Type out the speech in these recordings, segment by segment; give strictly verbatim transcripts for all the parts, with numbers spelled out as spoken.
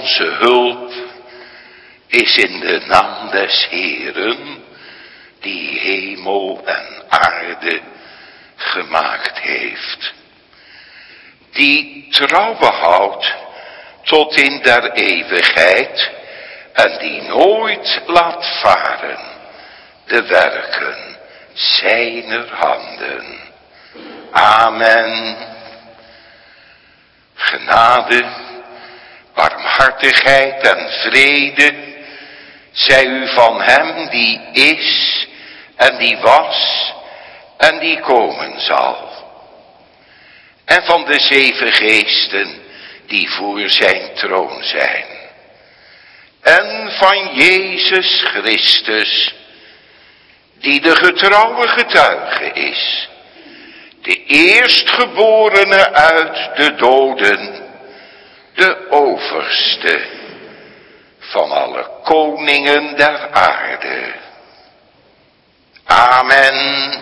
Onze hulp is in de naam des Heeren, die hemel en aarde gemaakt heeft. Die trouw behoudt tot in der eeuwigheid en die nooit laat varen de werken zijner handen. Amen. Genade, barmhartigheid en vrede zij u van hem die is en die was en die komen zal. En van de zeven geesten die voor zijn troon zijn. En van Jezus Christus, die de getrouwe getuige is. De eerstgeborene uit de doden, de overste van alle koningen der aarde. Amen.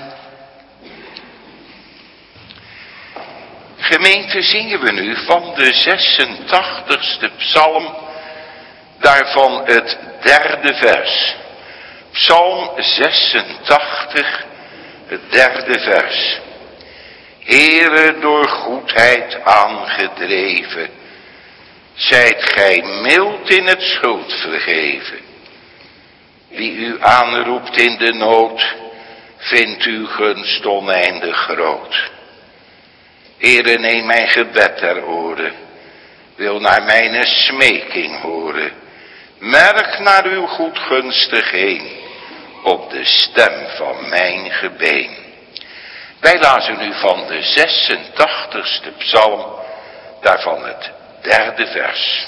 Gemeente, zingen we nu van de zesentachtigste psalm, daarvan het derde vers. Psalm zesentachtig, het derde vers. Heere, door goedheid aangedreven, zijt gij mild in het schuld vergeven. Wie u aanroept in de nood, vindt uw gunst oneindig groot. Heere, neem mijn gebed ter oren, wil naar mijn smeking horen. Merk naar uw goedgunstig heen, op de stem van mijn gebeen. Wij lazen nu van de zesentachtigste psalm, daarvan het derde vers.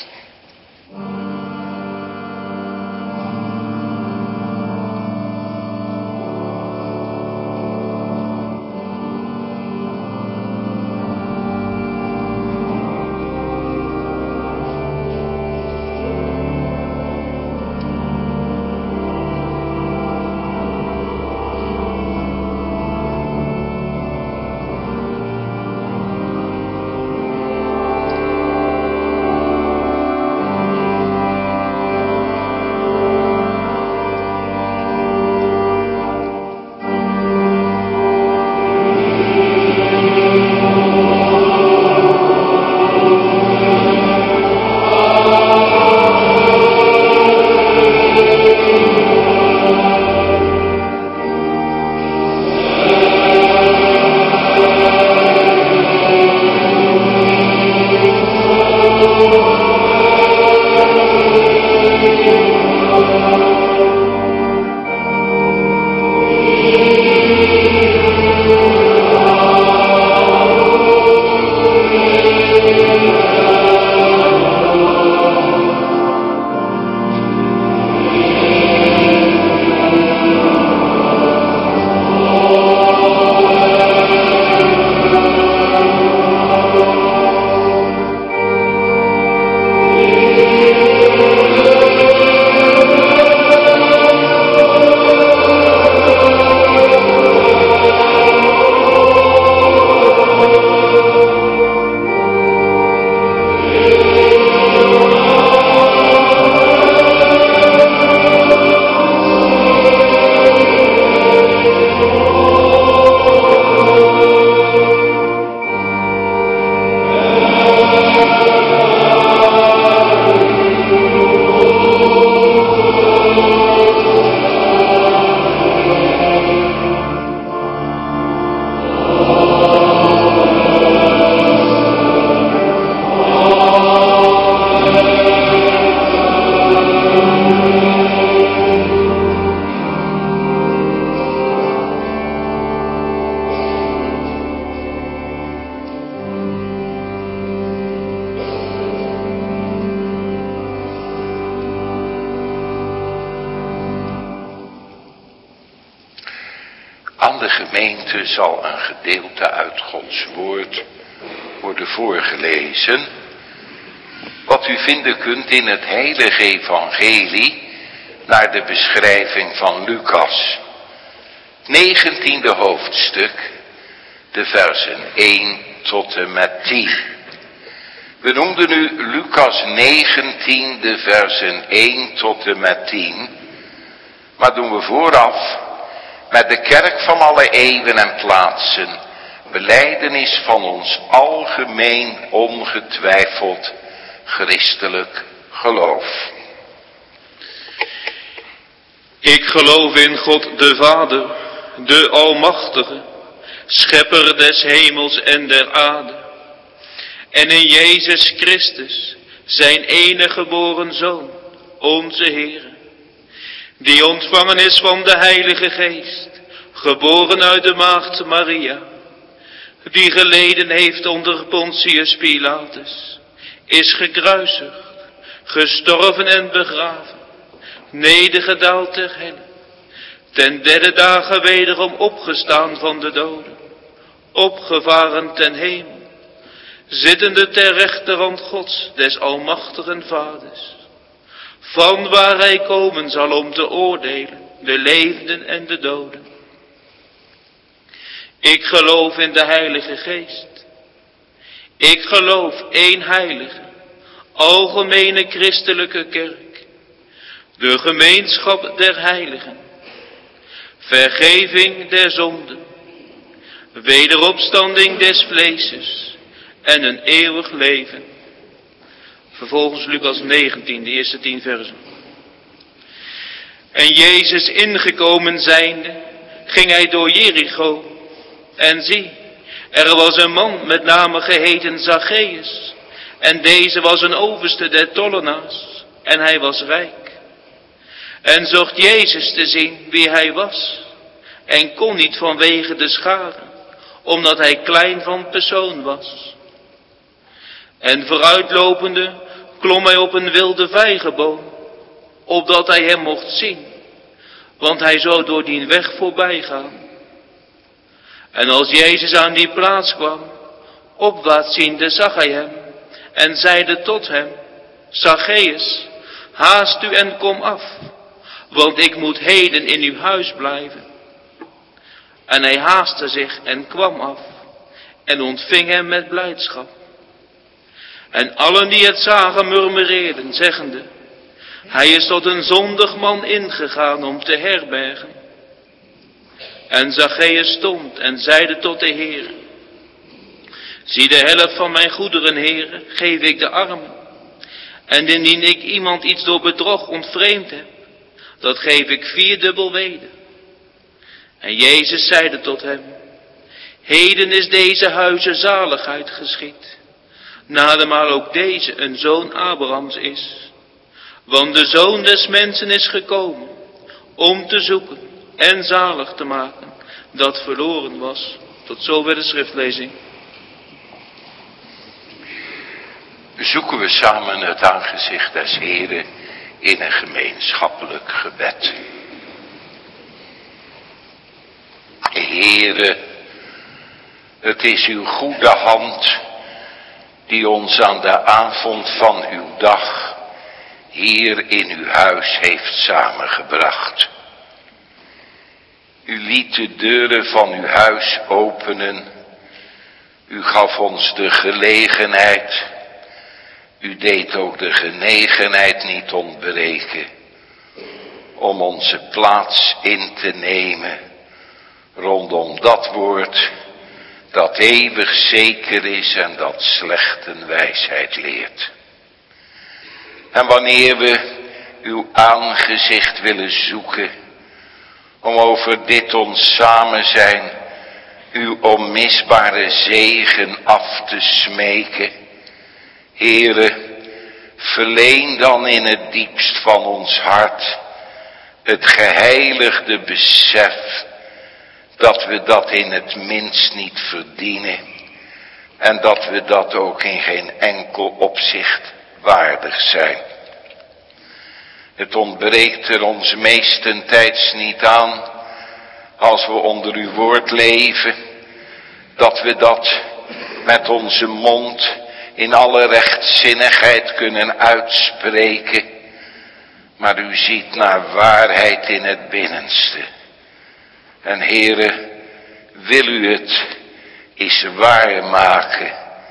gemeente zal een gedeelte uit Gods woord worden voorgelezen. Wat u vinden kunt in het heilige evangelie naar de beschrijving van Lucas. negentiende hoofdstuk, de versen één tot en met tien. We noemden nu Lucas negentien, de versen één tot en met tien. Maar doen we vooraf met de kerk van alle eeuwen en plaatsen belijdenis van ons algemeen ongetwijfeld christelijk geloof. Ik geloof in God de Vader, de Almachtige, schepper des hemels en der aarde. En in Jezus Christus, zijn enige geboren Zoon, onze Heer, die ontvangen is van de Heilige Geest, geboren uit de maagd Maria, die geleden heeft onder Pontius Pilatus, is gekruisigd, gestorven en begraven, nedergedaald ter helle, ten derde dagen wederom opgestaan van de doden, opgevaren ten hemel, zittende ter rechterhand Gods, des almachtigen Vaders, van waar hij komen zal om te oordelen, de levenden en de doden. Ik geloof in de Heilige Geest. Ik geloof één heilige, algemene christelijke kerk, de gemeenschap der heiligen, vergeving der zonden, wederopstanding des vleeses en een eeuwig leven. Vervolgens Lucas negentien, de eerste tien versen. En Jezus ingekomen zijnde, ging hij door Jericho. En zie, er was een man met name geheten Zacchaeus. En deze was een overste der tollenaars. En hij was rijk. En zocht Jezus te zien wie hij was. En kon niet vanwege de scharen, omdat hij klein van persoon was. En vooruitlopende klom hij op een wilde vijgenboom, opdat hij hem mocht zien, want hij zou door die weg voorbij gaan. En als Jezus aan die plaats kwam, opwaarts ziende zag hij hem, en zeide tot hem, Zacchaeus, haast u en kom af, want ik moet heden in uw huis blijven. En hij haastte zich en kwam af, en ontving hem met blijdschap. En allen die het zagen murmureerden, zeggende, hij is tot een zondig man ingegaan om te herbergen. En Zacchaeus stond en zeide tot de Heer, zie de helft van mijn goederen, Heere, geef ik de armen. En indien ik iemand iets door bedrog ontvreemd heb, dat geef ik vierdubbel weder. En Jezus zeide tot hem, heden is deze huize zaligheid geschied, nademaal ook deze een zoon Abrahams is. Want de Zoon des Mensen is gekomen om te zoeken en zalig te maken dat verloren was. Tot zover de schriftlezing. Zoeken we samen het aangezicht des Heren in een gemeenschappelijk gebed. Heere, het is uw goede hand die ons aan de avond van uw dag hier in uw huis heeft samengebracht. U liet de deuren van uw huis openen. U gaf ons de gelegenheid. U deed ook de genegenheid niet ontbreken om onze plaats in te nemen rondom dat woord dat eeuwig zeker is en dat slechten wijsheid leert. En wanneer we uw aangezicht willen zoeken om over dit ons samen zijn uw onmisbare zegen af te smeken, Heere, verleen dan in het diepst van ons hart het geheiligde besef dat we dat in het minst niet verdienen en dat we dat ook in geen enkel opzicht waardig zijn. Het ontbreekt er ons meestentijds niet aan, als we onder uw woord leven, dat we dat met onze mond in alle rechtzinnigheid kunnen uitspreken. Maar u ziet naar waarheid in het binnenste. En Heere, wil u het eens waarmaken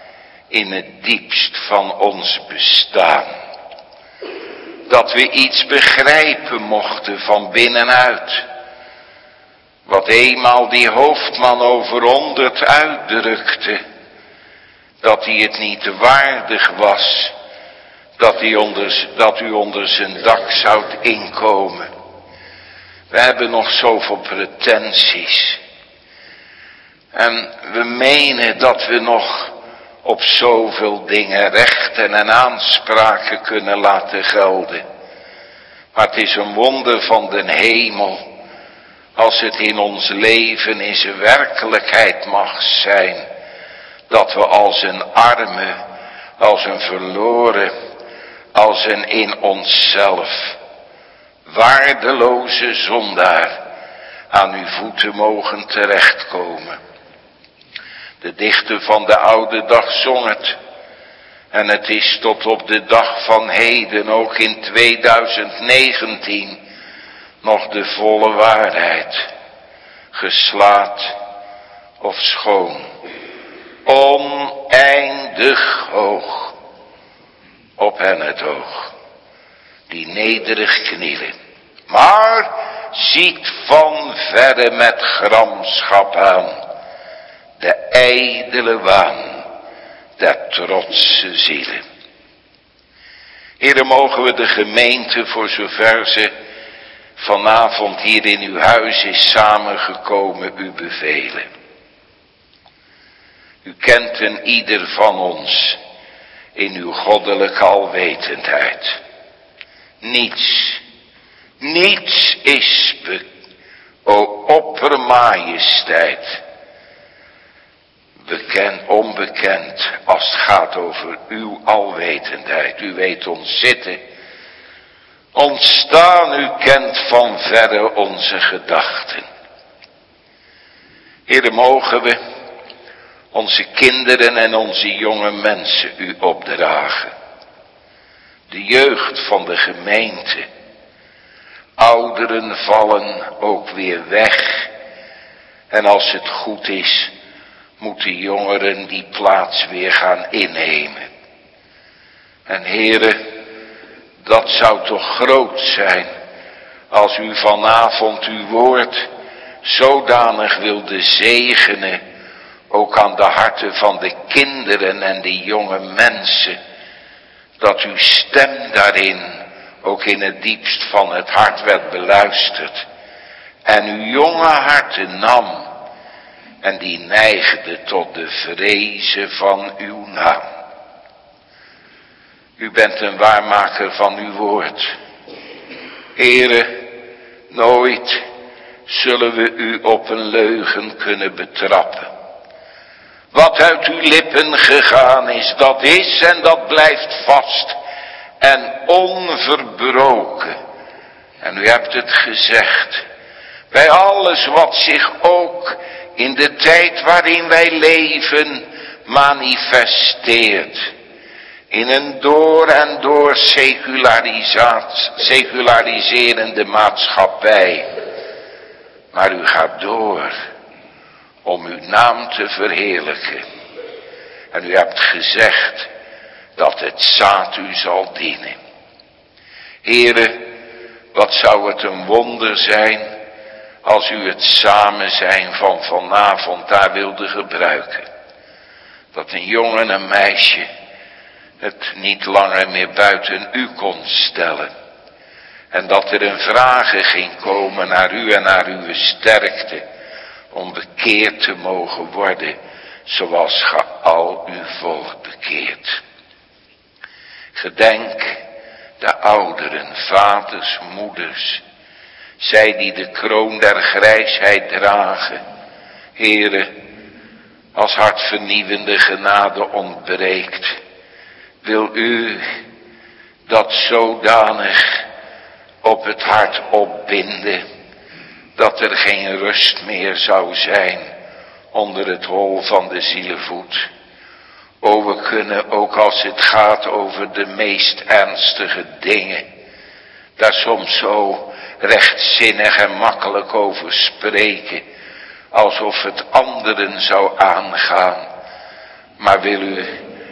in het diepst van ons bestaan. Dat we iets begrijpen mochten van binnenuit. Wat eenmaal die hoofdman over honderd uitdrukte. Dat hij het niet waardig was. Dat, hij onder, dat u onder zijn dak zoudt inkomen. We hebben nog zoveel pretenties. En we menen dat we nog op zoveel dingen rechten en aanspraken kunnen laten gelden. Maar het is een wonder van den hemel. Als het in ons leven in zijn werkelijkheid mag zijn. Dat we als een arme, als een verloren, als een in onszelf waardeloze zondaar aan uw voeten mogen terechtkomen. De dichter van de oude dag zong het. En het is tot op de dag van heden, ook in tweeduizend negentien, nog de volle waarheid. Geslaat of schoon. Oneindig hoog. Op hen het oog. Die nederig knielen. Maar ziet van verre met gramschap aan. De ijdele waan der trotse zielen. Heere, mogen we de gemeente voor zover ze vanavond hier in uw huis is samengekomen u bevelen. U kent een ieder van ons in uw goddelijke alwetendheid. Niets, niets is, be, o oppermajesteit, bekend, onbekend als het gaat over uw alwetendheid. U weet ons zitten, ontstaan, u kent van verre onze gedachten. Heere, mogen we onze kinderen en onze jonge mensen u opdragen. De jeugd van de gemeente. Ouderen vallen ook weer weg. En als het goed is, moeten jongeren die plaats weer gaan innemen. En Heere, dat zou toch groot zijn als u vanavond uw woord zodanig wilde zegenen, ook aan de harten van de kinderen en de jonge mensen, dat uw stem daarin ook in het diepst van het hart werd beluisterd en uw jonge harten nam en die neigde tot de vrezen van uw naam. U bent een waarmaker van uw woord. Heere, nooit zullen we u op een leugen kunnen betrappen. Wat uit uw lippen gegaan is, dat is en dat blijft vast en onverbroken. En u hebt het gezegd, bij alles wat zich ook in de tijd waarin wij leven manifesteert. In een door en door seculariserende maatschappij. Maar u gaat door om uw naam te verheerlijken. En u hebt gezegd dat het zaad u zal dienen. Heere, wat zou het een wonder zijn als u het samen zijn van vanavond daar wilde gebruiken. Dat een jongen en een meisje het niet langer meer buiten u kon stellen. En dat er een vragen ging komen naar u en naar uw sterkte. Om bekeerd te mogen worden zoals ge al uw volk bekeert. Gedenk de ouderen, vaders, moeders. Zij die de kroon der grijsheid dragen. Heere, als hartvernieuwende genade ontbreekt. Wil u dat zodanig op het hart opbinden, dat er geen rust meer zou zijn onder het hol van de zielevoet. O, we kunnen ook als het gaat over de meest ernstige dingen, daar soms zo rechtzinnig en makkelijk over spreken, alsof het anderen zou aangaan. Maar wil u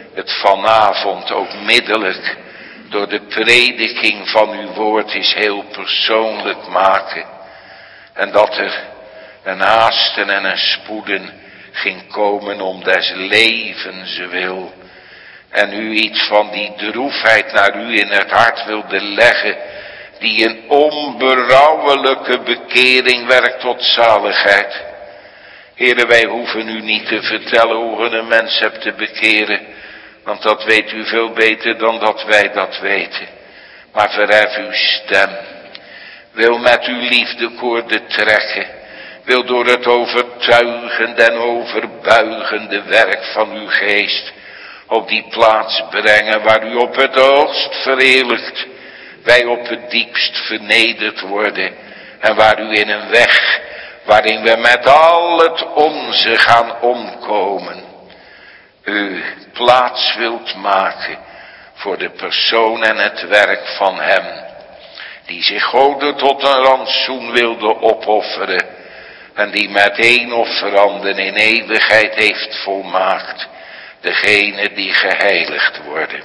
het vanavond ook middelijk door de prediking van uw woord is heel persoonlijk maken. En dat er een haasten en een spoeden ging komen om des levens wil. En u iets van die droefheid naar u in het hart wilde leggen, die een onberouwelijke bekering werkt tot zaligheid. Heere, wij hoeven u niet te vertellen hoe je een mens hebt te bekeren, want dat weet u veel beter dan dat wij dat weten. Maar verhef uw stem, wil met uw liefdekoorden trekken, wil door het overtuigende en overbuigende werk van uw geest op die plaats brengen waar u op het hoogst verheerlijkt, wij op het diepst vernederd worden en waar u in een weg waarin we met al het onze gaan omkomen, u plaats wilt maken voor de persoon en het werk van hem, die zich Gode tot een rantsoen wilde opofferen en die met één offeranden in eeuwigheid heeft volmaakt, degene die geheiligd worden.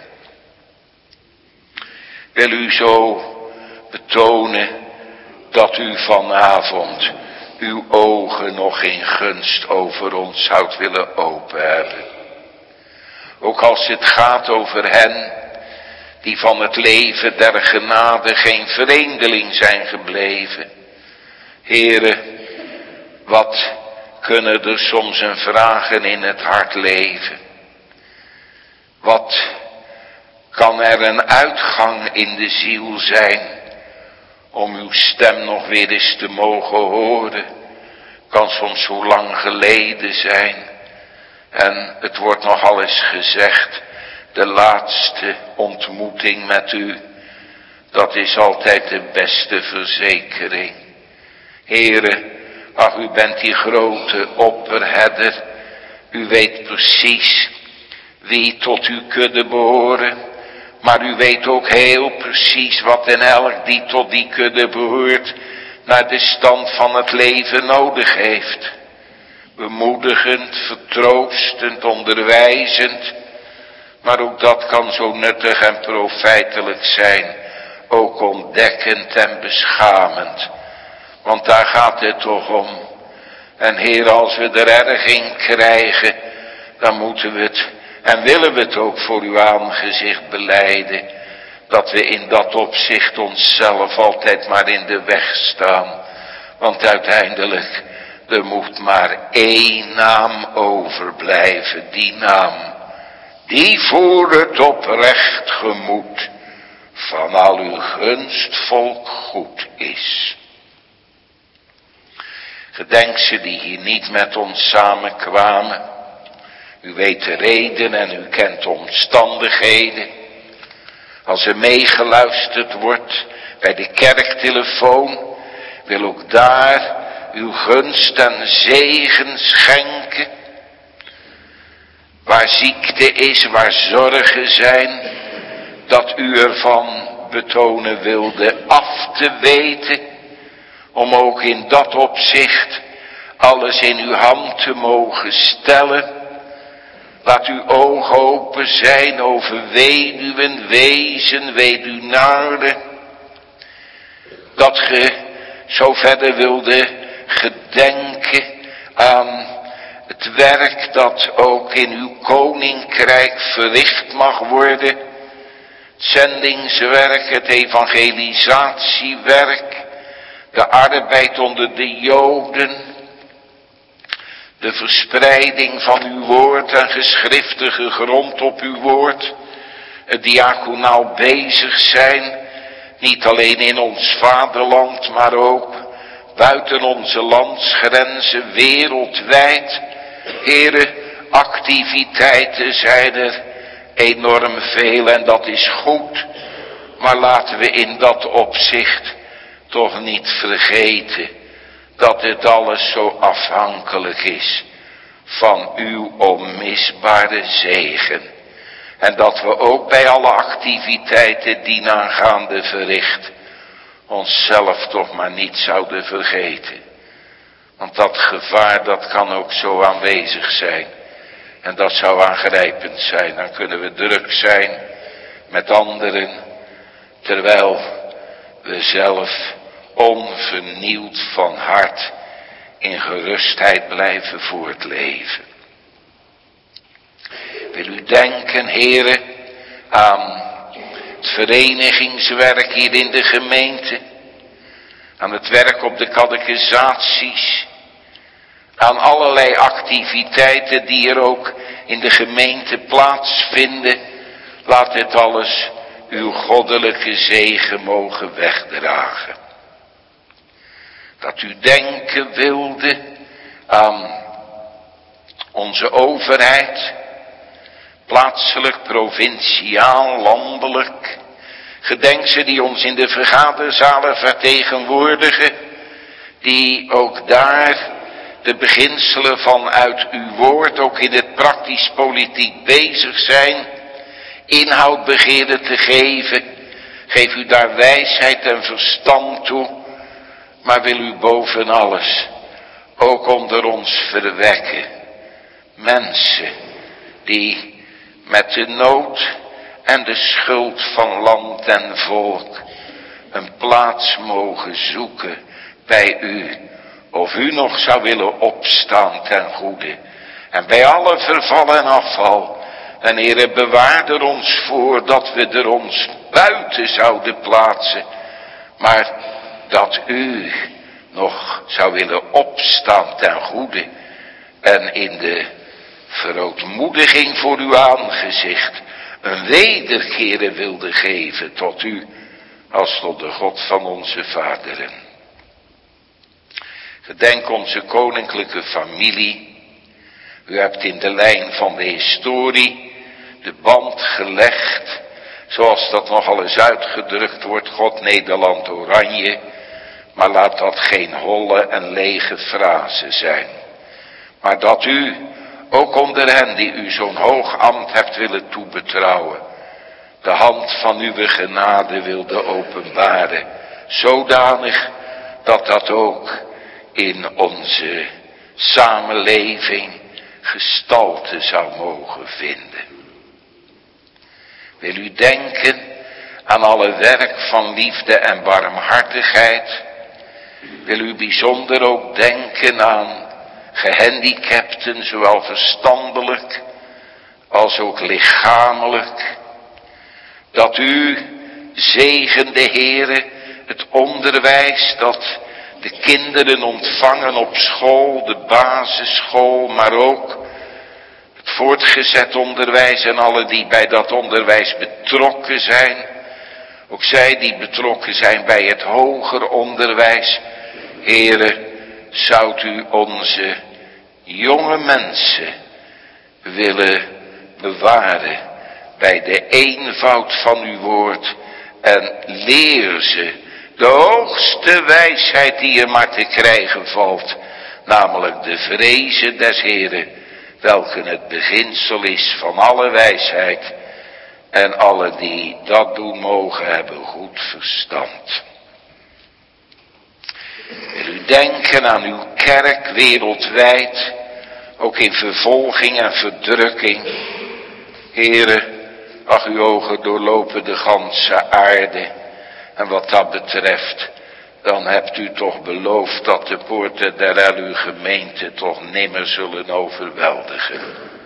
Wil u zo betonen dat u vanavond uw ogen nog in gunst over ons zoudt willen open hebben. Ook als het gaat over hen die van het leven der genade geen vreemdeling zijn gebleven. Heere, wat kunnen er soms een vragen in het hart leven? Wat kan er een uitgang in de ziel zijn om uw stem nog weer eens te mogen horen? Kan soms zo lang geleden zijn. En het wordt nogal eens gezegd, de laatste ontmoeting met u, dat is altijd de beste verzekering. Heere, ach, u bent die grote opperherder. U weet precies wie tot uw kudde behoren. Maar u weet ook heel precies wat en elk die tot die kudde behoort naar de stand van het leven nodig heeft. Bemoedigend, vertroostend, onderwijzend. Maar ook dat kan zo nuttig en profijtelijk zijn. Ook ontdekkend en beschamend. Want daar gaat het toch om. En Heer, als we er erg in krijgen, dan moeten we het en willen we het ook voor uw aangezicht belijden, dat we in dat opzicht onszelf altijd maar in de weg staan. Want uiteindelijk, er moet maar één naam overblijven, die naam, die voor het oprecht gemoed van al uw gunstvolk goed is. Gedenk ze die hier niet met ons samenkwamen. U weet de reden en u kent de omstandigheden. Als er meegeluisterd wordt bij de kerktelefoon, wil ook daar uw gunst en zegen schenken. Waar ziekte is, waar zorgen zijn, dat u ervan betonen wilde af te weten, om ook in dat opzicht alles in uw hand te mogen stellen. Laat uw ogen open zijn over weduwen, wezen, weduwnaren. Dat ge zo verder wilde gedenken aan het werk dat ook in uw koninkrijk verricht mag worden. Het zendingswerk, het evangelisatiewerk, de arbeid onder de Joden, de verspreiding van uw woord en geschriftige grond op uw woord, het diaconaal bezig zijn, niet alleen in ons vaderland, maar ook buiten onze landsgrenzen, wereldwijd. Heren, activiteiten zijn er enorm veel en dat is goed, maar laten we in dat opzicht toch niet vergeten dat het alles zo afhankelijk is van uw onmisbare zegen. En dat we ook bij alle activiteiten dienaangaande verricht onszelf toch maar niet zouden vergeten. Want dat gevaar, dat kan ook zo aanwezig zijn. En dat zou aangrijpend zijn. Dan kunnen we druk zijn met anderen, terwijl we zelf onvernieuwd van hart in gerustheid blijven voortleven. Wil u denken, heren, aan het verenigingswerk hier in de gemeente, aan het werk op de catechisaties, aan allerlei activiteiten die er ook in de gemeente plaatsvinden. Laat dit alles uw goddelijke zegen mogen wegdragen. Dat u denken wilde aan onze overheid, plaatselijk, provinciaal, landelijk. Gedenk ze die ons in de vergaderzalen vertegenwoordigen, die ook daar de beginselen van uit uw woord ook in het praktisch politiek bezig zijn, inhoud begeerden te geven. Geef u daar wijsheid en verstand toe, maar wil u boven alles ook onder ons verwekken mensen die met de nood en de schuld van land en volk een plaats mogen zoeken bij u. Of u nog zou willen opstaan ten goede. En bij alle verval en afval. En Heere, bewaar er ons voor dat we er ons buiten zouden plaatsen. Maar dat u nog zou willen opstaan ten goede. En in de verootmoediging voor uw aangezicht een wederkere wilde geven tot u. Als tot de God van onze vaderen. Gedenk onze koninklijke familie. U hebt in de lijn van de historie de band gelegd, zoals dat nogal eens uitgedrukt wordt, God Nederland Oranje. Maar laat dat geen holle en lege frase zijn. Maar dat u, ook onder hen die u zo'n hoog ambt hebt willen toebetrouwen, de hand van uw genade wilde openbaren. Zodanig dat dat ook in onze samenleving gestalte zou mogen vinden. Wil u denken aan alle werk van liefde en barmhartigheid. Wil u bijzonder ook denken aan gehandicapten, zowel verstandelijk als ook lichamelijk. Dat u zegende, Heere, het onderwijs dat de kinderen ontvangen op school, de basisschool, maar ook het voortgezet onderwijs en alle die bij dat onderwijs betrokken zijn. Ook zij die betrokken zijn bij het hoger onderwijs. Heere, zoudt u onze jonge mensen willen bewaren bij de eenvoud van uw woord en leer ze de hoogste wijsheid die er maar te krijgen valt, namelijk de vrezen des Heren, welke het beginsel is van alle wijsheid, en alle die dat doen mogen hebben goed verstand. Wil u denken aan uw kerk wereldwijd, ook in vervolging en verdrukking. Heere, ach, uw ogen doorlopen de ganse aarde. En wat dat betreft, dan hebt u toch beloofd dat de poorten der uw gemeente toch nimmer zullen overweldigen.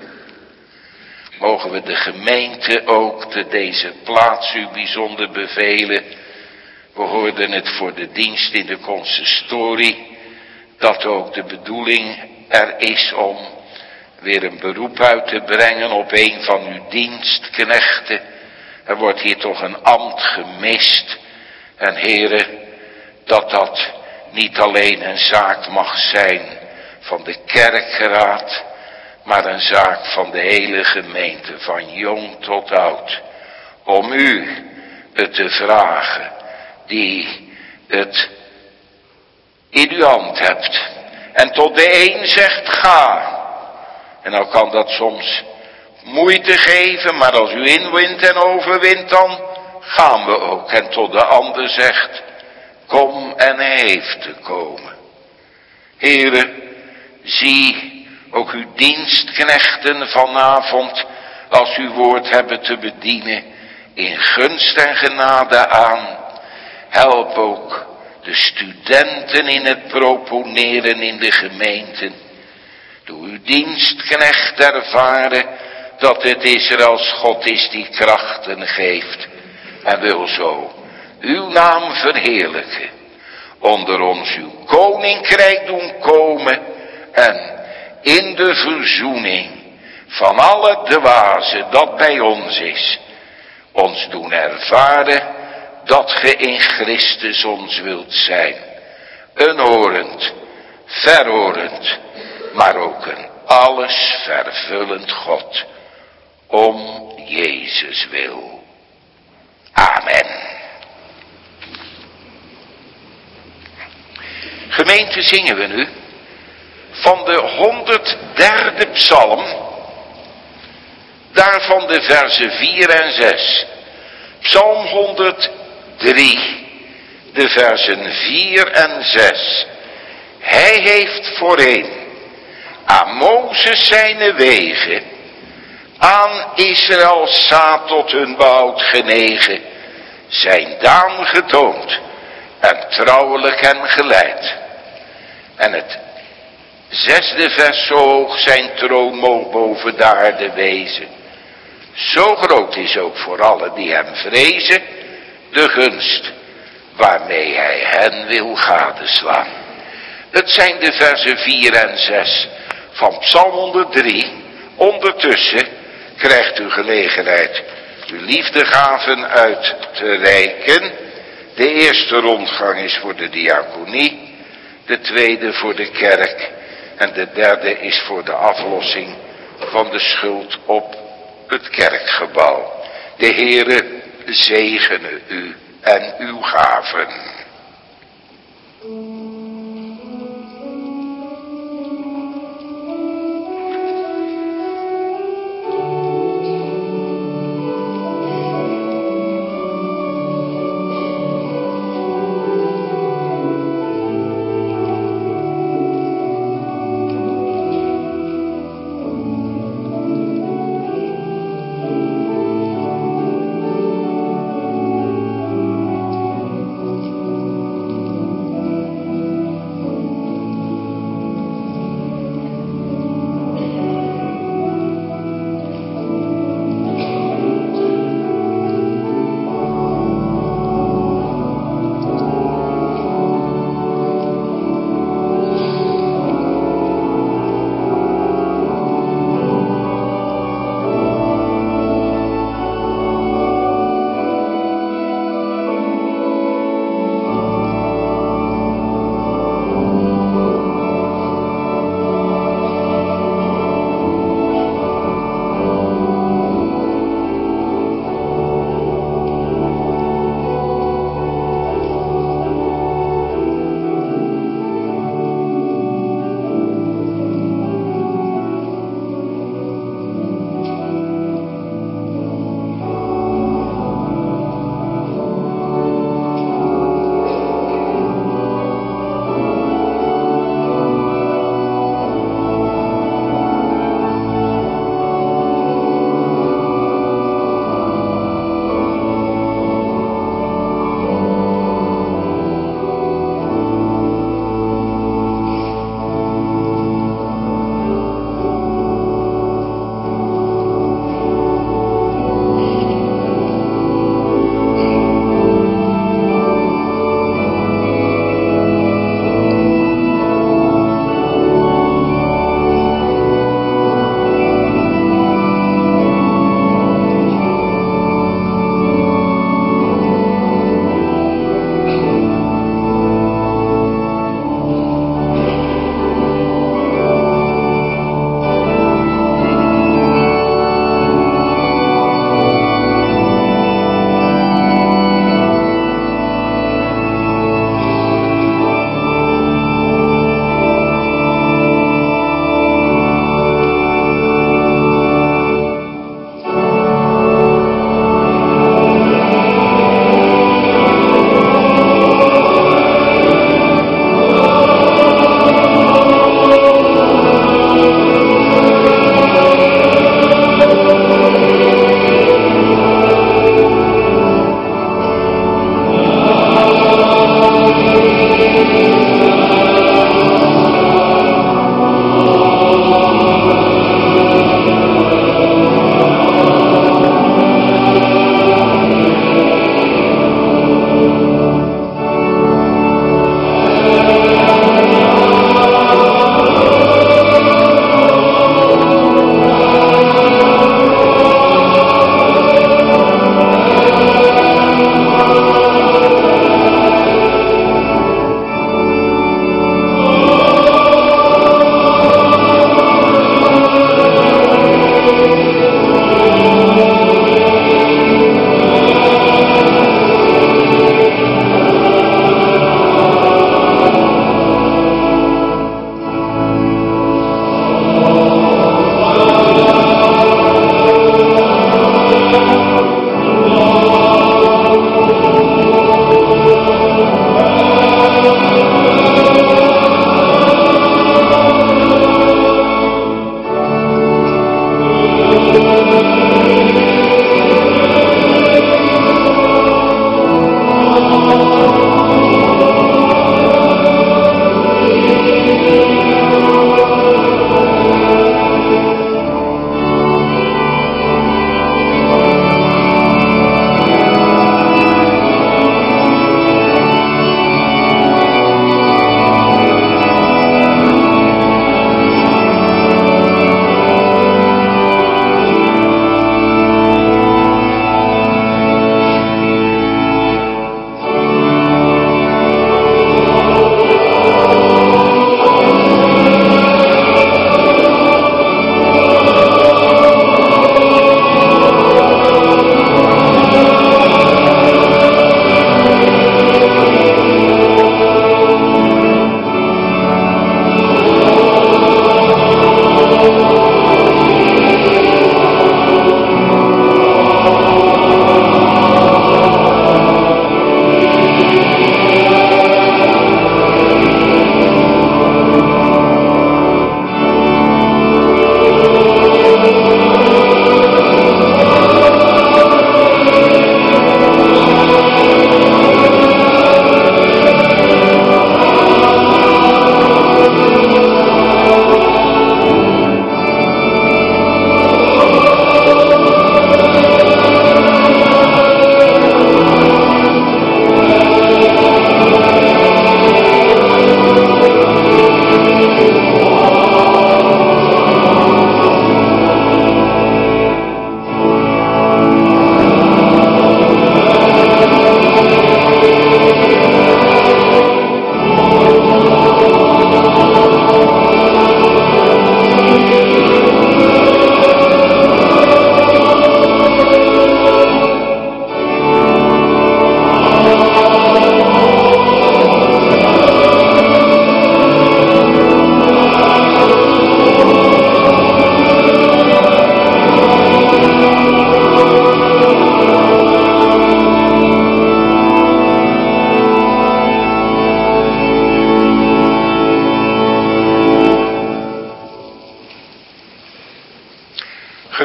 Mogen we de gemeente ook te deze plaats u bijzonder bevelen. We hoorden het voor de dienst in de consistorie, dat ook de bedoeling er is om weer een beroep uit te brengen op een van uw dienstknechten. Er wordt hier toch een ambt gemist. En Heere, dat dat niet alleen een zaak mag zijn van de kerkraad, maar een zaak van de hele gemeente, van jong tot oud. Om u het te vragen, die het in uw hand hebt. En tot de een zegt ga. En dan kan dat soms moeite geven, maar als u inwint en overwint, dan gaan we ook. En tot de ander zegt, kom en hij heeft te komen. Heere, zie ook uw dienstknechten vanavond, als uw woord hebben te bedienen, in gunst en genade aan. Help ook de studenten in het proponeren in de gemeenten. Doe uw dienstknecht ervaren dat het Israëls God is die krachten geeft. En wil zo uw naam verheerlijken. Onder ons uw koninkrijk doen komen. En in de verzoening van alle dwazen dat bij ons is. Ons doen ervaren dat ge in Christus ons wilt zijn. Een horend, verhorend, maar ook een alles vervullend God. Om Jezus wil. Amen. Gemeente, zingen we nu van de honderdderde psalm, daarvan de versen vier en zes. Psalm honderddrie, de versen vier en zes. Hij heeft voorheen aan Mozes zijn wegen, aan Israëls zaad tot hun behoud genegen, zijn daan getoond en trouwelijk hen geleid. En het zesde vers, zo hoog zijn troon moog boven de aarde wezen. Zo groot is ook voor allen die hem vrezen, de gunst waarmee hij hen wil gadeslaan. Het zijn de versen vier en zes van Psalm honderddrie. Ondertussen krijgt u gelegenheid uw liefdegaven uit te reiken. De eerste rondgang is voor de diaconie, de tweede voor de kerk en de derde is voor de aflossing van de schuld op het kerkgebouw. De Heere zegene u en uw gaven.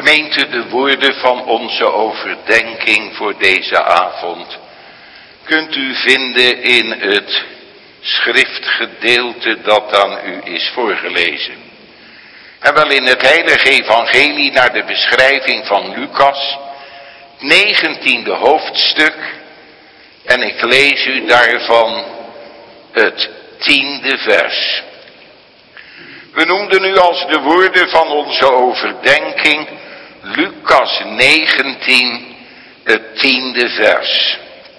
Gemeente, de woorden van onze overdenking voor deze avond kunt u vinden in het schriftgedeelte dat aan u is voorgelezen. En wel in het heilige evangelie naar de beschrijving van Lucas, negentiende hoofdstuk. En ik lees u daarvan het tiende vers. We noemden nu als de woorden van onze overdenking Lucas negentien, het tiende vers.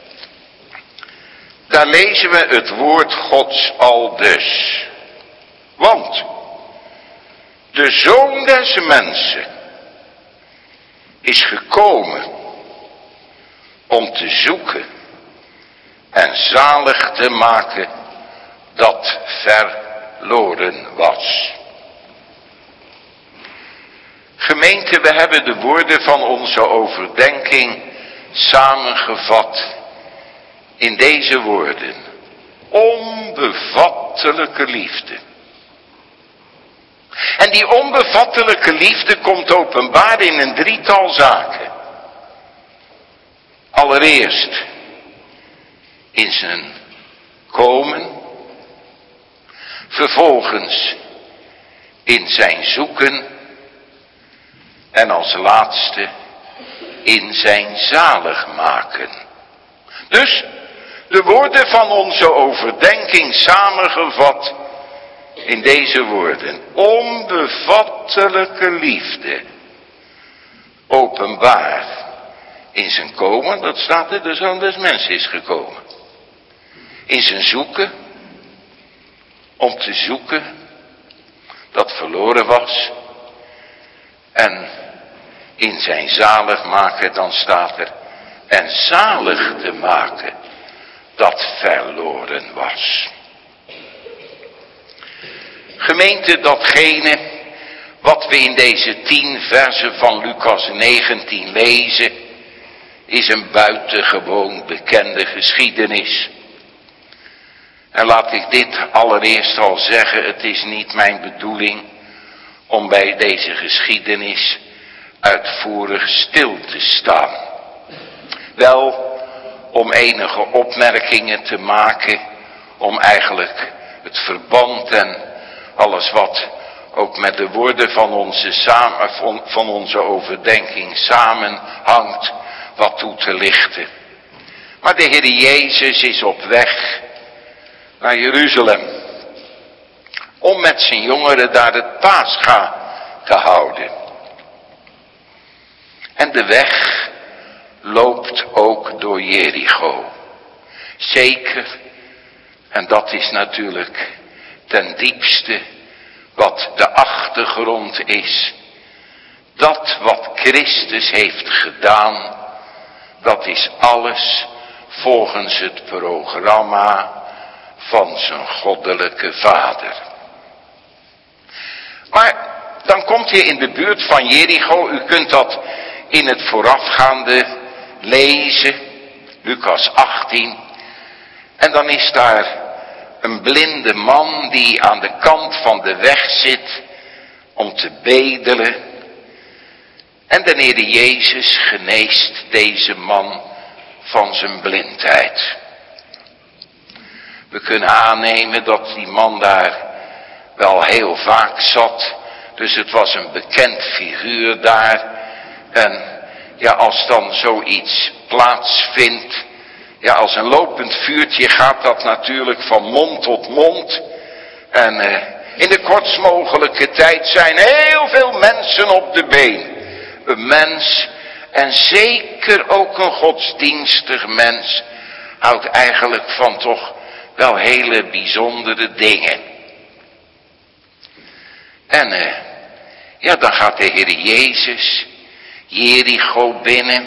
Daar lezen we het woord Gods aldus. Want de Zoon des Mensen is gekomen om te zoeken en zalig te maken dat verloren was. Gemeente, we hebben de woorden van onze overdenking samengevat in deze woorden. Onbevattelijke liefde. En die onbevattelijke liefde komt openbaar in een drietal zaken. Allereerst in zijn komen. Vervolgens in zijn zoeken. En als laatste in zijn zaligmaken. Dus de woorden van onze overdenking samengevat in deze woorden. Onbevattelijke liefde. Openbaar in zijn komen, dat staat er, de Zoon des Mensen is gekomen. In zijn zoeken, om te zoeken dat verloren was. En in zijn zalig maken, dan staat er, en zalig te maken dat verloren was. Gemeente, datgene wat we in deze tien versen van Lucas negentien lezen, is een buitengewoon bekende geschiedenis. En laat ik dit allereerst al zeggen, het is niet mijn bedoeling om bij deze geschiedenis uitvoerig stil te staan. Wel om enige opmerkingen te maken, om eigenlijk het verband en alles wat ook met de woorden van onze, samen, van onze overdenking samenhangt, wat toe te lichten. Maar de Heer Jezus is op weg naar Jeruzalem, om met zijn jongeren daar het Pascha te houden. En de weg loopt ook door Jericho. Zeker, en dat is natuurlijk ten diepste wat de achtergrond is. Dat wat Christus heeft gedaan, dat is alles volgens het programma van zijn goddelijke Vader. Maar dan komt hij in de buurt van Jericho. U kunt dat in het voorafgaande lezen, Lucas achttien. En dan is daar een blinde man die aan de kant van de weg zit om te bedelen. En de Heer Jezus geneest deze man van zijn blindheid. We kunnen aannemen dat die man daar wel heel vaak zat. Dus het was een bekend figuur daar. En ja, als dan zoiets plaatsvindt, ja, als een lopend vuurtje gaat dat natuurlijk van mond tot mond. En uh, in de kortst mogelijke tijd zijn heel veel mensen op de been. Een mens, en zeker ook een godsdienstig mens, houdt eigenlijk van toch wel hele bijzondere dingen. En uh, ja, dan gaat de Heer Jezus Jericho binnen.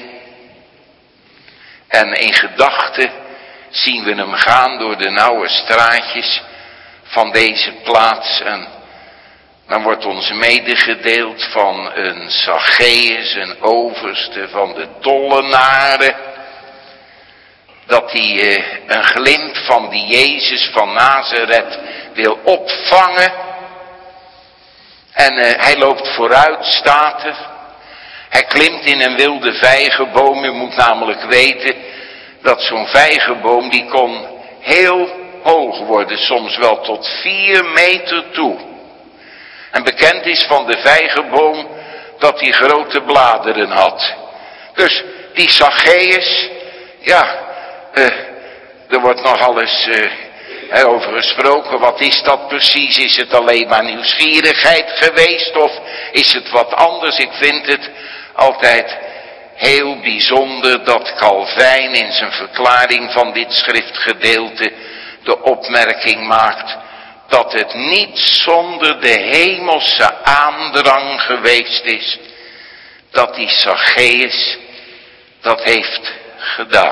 En in gedachten zien we hem gaan door de nauwe straatjes van deze plaats. En dan wordt ons medegedeeld van een Zacchaeus, een overste van de tollenaren, dat hij uh, een glimp van die Jezus van Nazareth wil opvangen. En uh, hij loopt vooruit, staat er. Hij klimt in een wilde vijgenboom. U moet namelijk weten dat zo'n vijgenboom die kon heel hoog worden. Soms wel tot vier meter toe. En bekend is van de vijgenboom dat hij grote bladeren had. Dus die Zacchaeus, ja, uh, er wordt nogal eens uh, over gesproken. Wat is dat precies? Is het alleen maar nieuwsgierigheid geweest of is het wat anders? Ik vind het altijd heel bijzonder dat Calvijn in zijn verklaring van dit schriftgedeelte de opmerking maakt dat het niet zonder de hemelse aandrang geweest is dat die Zacchaeus dat heeft gedaan.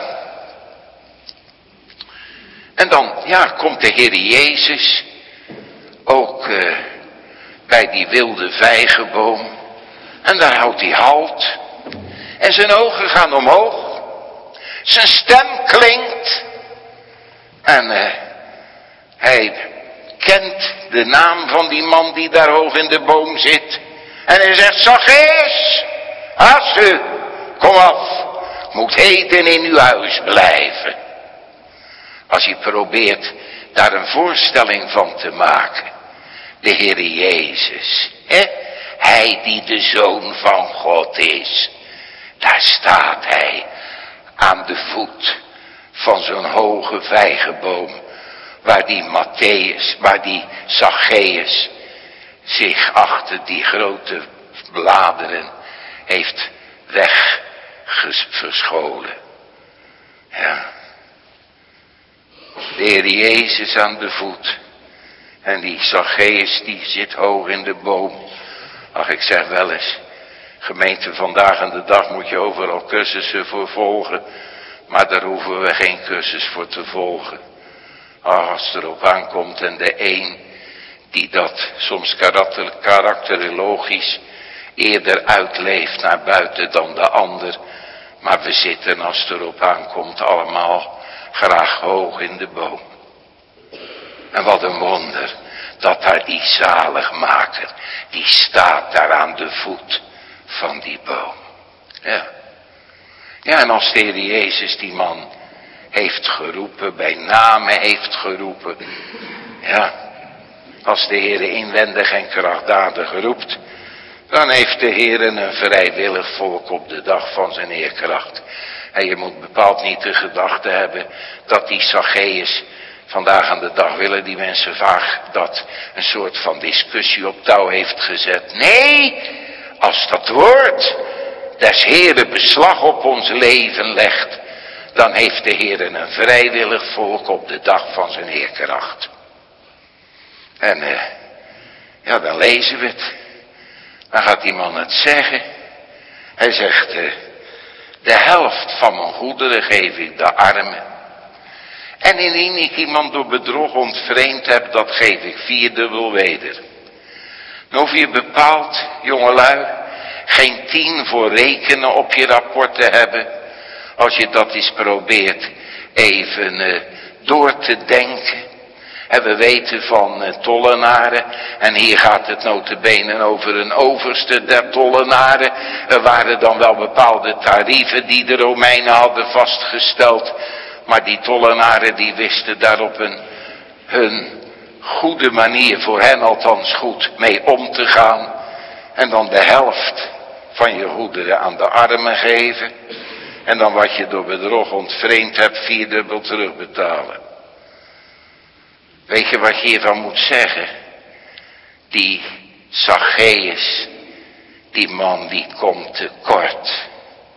En dan, ja, komt de Heer Jezus ook uh, bij die wilde vijgenboom. En daar houdt hij halt. En zijn ogen gaan omhoog. Zijn stem klinkt. En uh, hij kent de naam van die man die daar hoog in de boom zit. En hij zegt, Zacchaeus, haast, kom af. Moet heden in uw huis blijven. Als je probeert daar een voorstelling van te maken. De Heer Jezus. Hè? Hij die de Zoon van God is. Daar staat hij. Aan de voet van zo'n hoge vijgenboom. Waar die Matthäus, waar die Zacchaeus zich achter die grote bladeren heeft wegverscholen. Ja. De Heer Jezus aan de voet. En die Zacchaeus die zit hoog in de boom. Ach, ik zeg wel eens. Gemeente, vandaag aan de dag moet je overal cursussen voor volgen. Maar daar hoeven we geen cursus voor te volgen. Ach, als het erop aankomt en de een die dat soms karakter, karakterologisch eerder uitleeft naar buiten dan de ander. Maar we zitten als het erop aankomt allemaal graag hoog in de boom. En wat een wonder dat daar die zaligmaker, die staat daar aan de voet van die boom. Ja. Ja, en als de Heer Jezus die man heeft geroepen, bij name heeft geroepen. Ja, als de Heer inwendig en krachtdadig roept, dan heeft de Heer een vrijwillig volk op de dag van zijn eerkracht. En je moet bepaald niet de gedachte hebben dat die Zacchaeus, vandaag aan de dag willen die mensen vaak dat een soort van discussie op touw heeft gezet. Nee, als dat woord des Heeren beslag op ons leven legt, dan heeft de Heer een vrijwillig volk op de dag van zijn eerkracht. En uh, ja, dan lezen we het. Dan gaat die man het zeggen. Hij zegt, uh, de helft van mijn goederen geef ik de armen. En indien ik iemand door bedrog ontvreemd heb, dat geef ik vierdubbel weder. Dan hoef je bepaald, jongelui, geen tien voor rekenen op je rapport te hebben. Als je dat eens probeert even uh, door te denken. En we weten van uh, tollenaren. En hier gaat het nota bene over een overste der tollenaren. Er waren dan wel bepaalde tarieven die de Romeinen hadden vastgesteld. Maar die tollenaren die wisten daar op een hun goede manier, voor hen althans goed, mee om te gaan. En dan de helft van je goederen aan de armen geven. En dan wat je door bedrog ontvreemd hebt, vierdubbel terugbetalen. Weet je wat je hiervan moet zeggen? Die Zacchaeus, die man die komt tekort.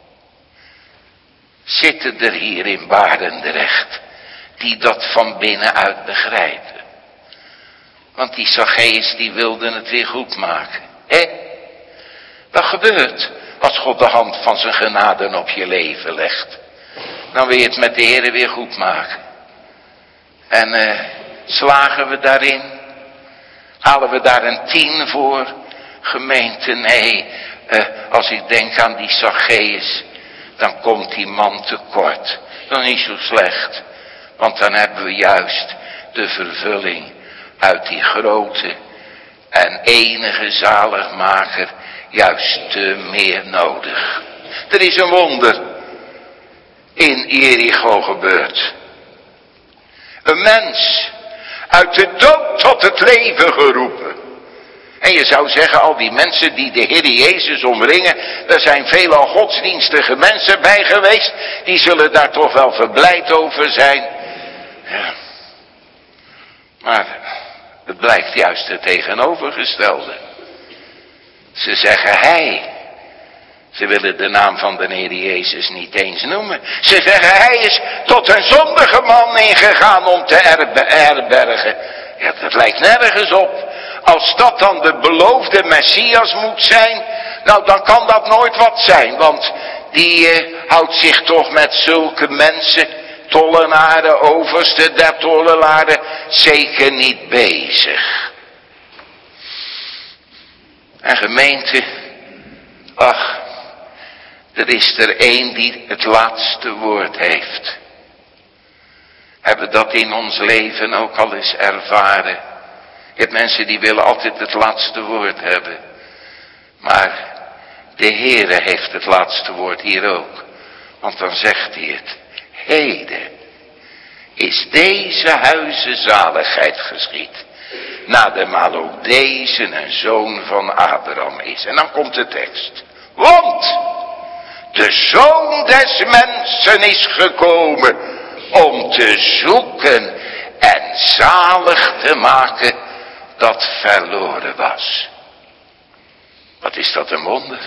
Zitten er hier in Barendrecht die dat van binnenuit begrijpen? Want die Zacchaeus die wilde het weer goed maken. Hé? Dat gebeurt als God de hand van zijn genade op je leven legt. Dan wil je het met de Heer weer goed maken. En uh, slagen we daarin? Halen we daar een tien voor? Gemeente, nee. Uh, als ik denk aan die Zacchaeus, dan komt die man tekort. Dat is niet zo slecht. Want dan hebben we juist de vervulling uit die grote en enige zaligmaker juist te meer nodig. Er is een wonder in Jericho gebeurd. Een mens uit de dood tot het leven geroepen. En je zou zeggen, al die mensen die de Heer Jezus omringen, er zijn veelal godsdienstige mensen bij geweest, die zullen daar toch wel verblijd over zijn. Ja. Maar het blijkt juist het tegenovergestelde. Ze zeggen hij. Ze willen de naam van de Heer Jezus niet eens noemen. Ze zeggen hij is tot een zondige man ingegaan om te herbergen. Ja, dat lijkt nergens op. Als dat dan de beloofde Messias moet zijn, nou dan kan dat nooit wat zijn. Want die eh, houdt zich toch met zulke mensen, tollenaren, overste der tollenaren, zeker niet bezig. En gemeente, ach, er is er één die het laatste woord heeft. Hebben we dat in ons leven ook al eens ervaren? Je hebt mensen die willen altijd het laatste woord hebben. Maar de Heere heeft het laatste woord hier ook. Want dan zegt hij het. Heden is deze huize zaligheid geschied. Nademaal ook deze een zoon van Abraham is. En dan komt de tekst. Want de zoon des mensen is gekomen om te zoeken en zalig te maken dat verloren was. Wat is dat een wonder.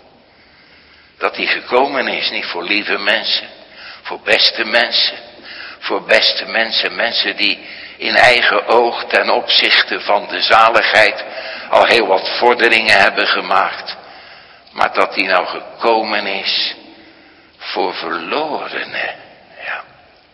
Dat hij gekomen is, niet voor lieve mensen, voor beste mensen, voor beste mensen, mensen die in eigen oog ten opzichte van de zaligheid al heel wat vorderingen hebben gemaakt. Maar dat hij nou gekomen is voor verlorenen. Ja.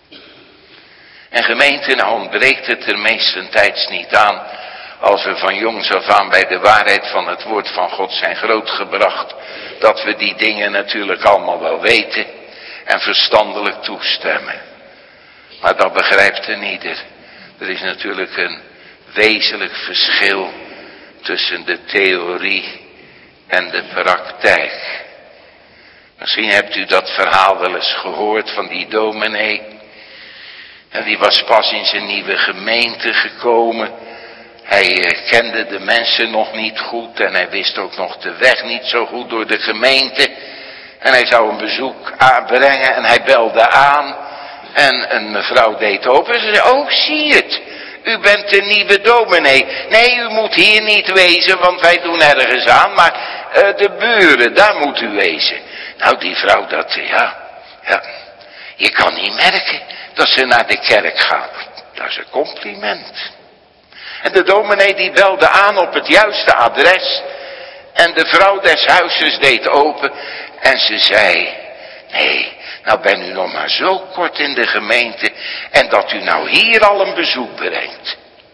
En gemeente, nou ontbreekt het er meestentijds niet aan, als we van jongs af aan bij de waarheid van het woord van God zijn grootgebracht, dat we die dingen natuurlijk allemaal wel weten en verstandelijk toestemmen. Maar dat begrijpt er ieder. Er is natuurlijk een wezenlijk verschil tussen de theorie en de praktijk. Misschien hebt u dat verhaal wel eens gehoord van die dominee. En die was pas in zijn nieuwe gemeente gekomen. Hij uh, kende de mensen nog niet goed en hij wist ook nog de weg niet zo goed door de gemeente. En hij zou een bezoek aanbrengen en hij belde aan. En een mevrouw deed open en ze zei, oh zie het, u bent de nieuwe dominee. Nee, u moet hier niet wezen, want wij doen ergens aan, maar uh, de buren, daar moet u wezen. Nou, die vrouw, dat, ja, ja, je kan niet merken dat ze naar de kerk gaat. Dat is een compliment. En de dominee die belde aan op het juiste adres. En de vrouw des huizes deed open en ze zei, nee, nou ben u nog maar zo kort in de gemeente en dat u nou hier al een bezoek brengt.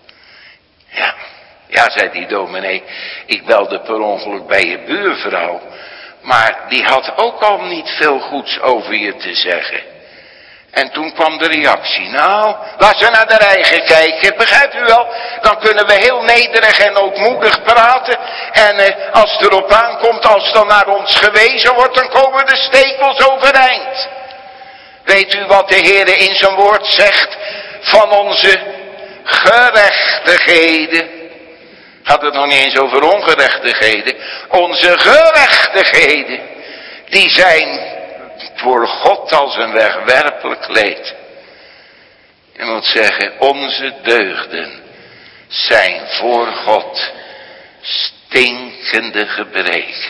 Ja, ja, zei die dominee, ik belde per ongeluk bij je buurvrouw, maar die had ook al niet veel goeds over je te zeggen. En toen kwam de reactie, nou, laat ze naar de eigen kijken, begrijpt u wel? Dan kunnen we heel nederig en ootmoedig praten. En eh, als het erop aankomt, als dan naar ons gewezen wordt, dan komen de stekels overeind. Weet u wat de Heere in zijn woord zegt van onze gerechtigheden? Gaat het nog niet eens over ongerechtigheden. Onze gerechtigheden, die zijn voor God als een wegwerpelijk leed. Je moet zeggen, onze deugden zijn voor God stinkende gebreken.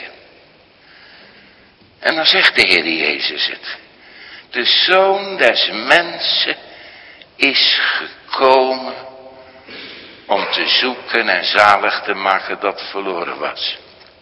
En dan zegt de Heer Jezus het. De Zoon des mensen is gekomen om te zoeken en zalig te maken dat verloren was.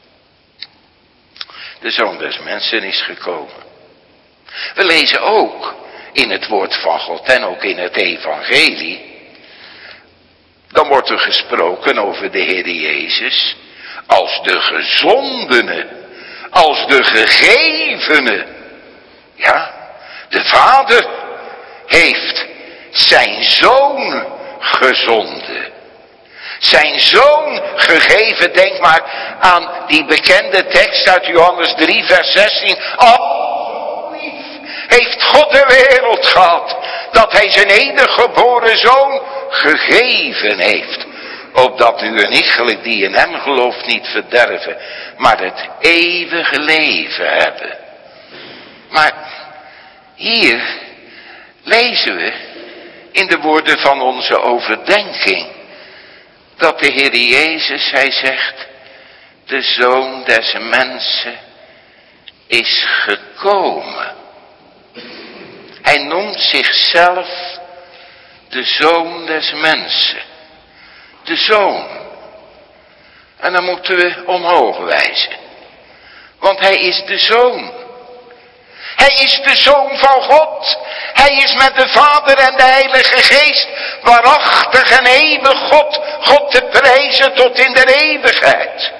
De Zoon des mensen is gekomen. We lezen ook in het woord van God en ook in het evangelie. Dan wordt er gesproken over de Heer Jezus als de gezondene, als de gegevene. Ja, de Vader heeft zijn Zoon gezonden. zijn zoon gegeven. Denk maar aan die bekende tekst uit Johannes drie vers zestien. Al lief heeft God de wereld gehad, dat hij zijn enige geboren zoon gegeven heeft. Opdat u en ik, gelijk die in hem gelooft, niet verderven, maar het eeuwige leven hebben. Maar hier lezen we in de woorden van onze overdenking dat de Heer Jezus, hij zegt, de Zoon des mensen is gekomen. Hij noemt zichzelf de Zoon des mensen. De Zoon. En dan moeten we omhoog wijzen. Want hij is de Zoon. Hij is de Zoon van God. Hij is met de Vader en de Heilige Geest waarachtig en eeuwig God. God te prijzen tot in de eeuwigheid.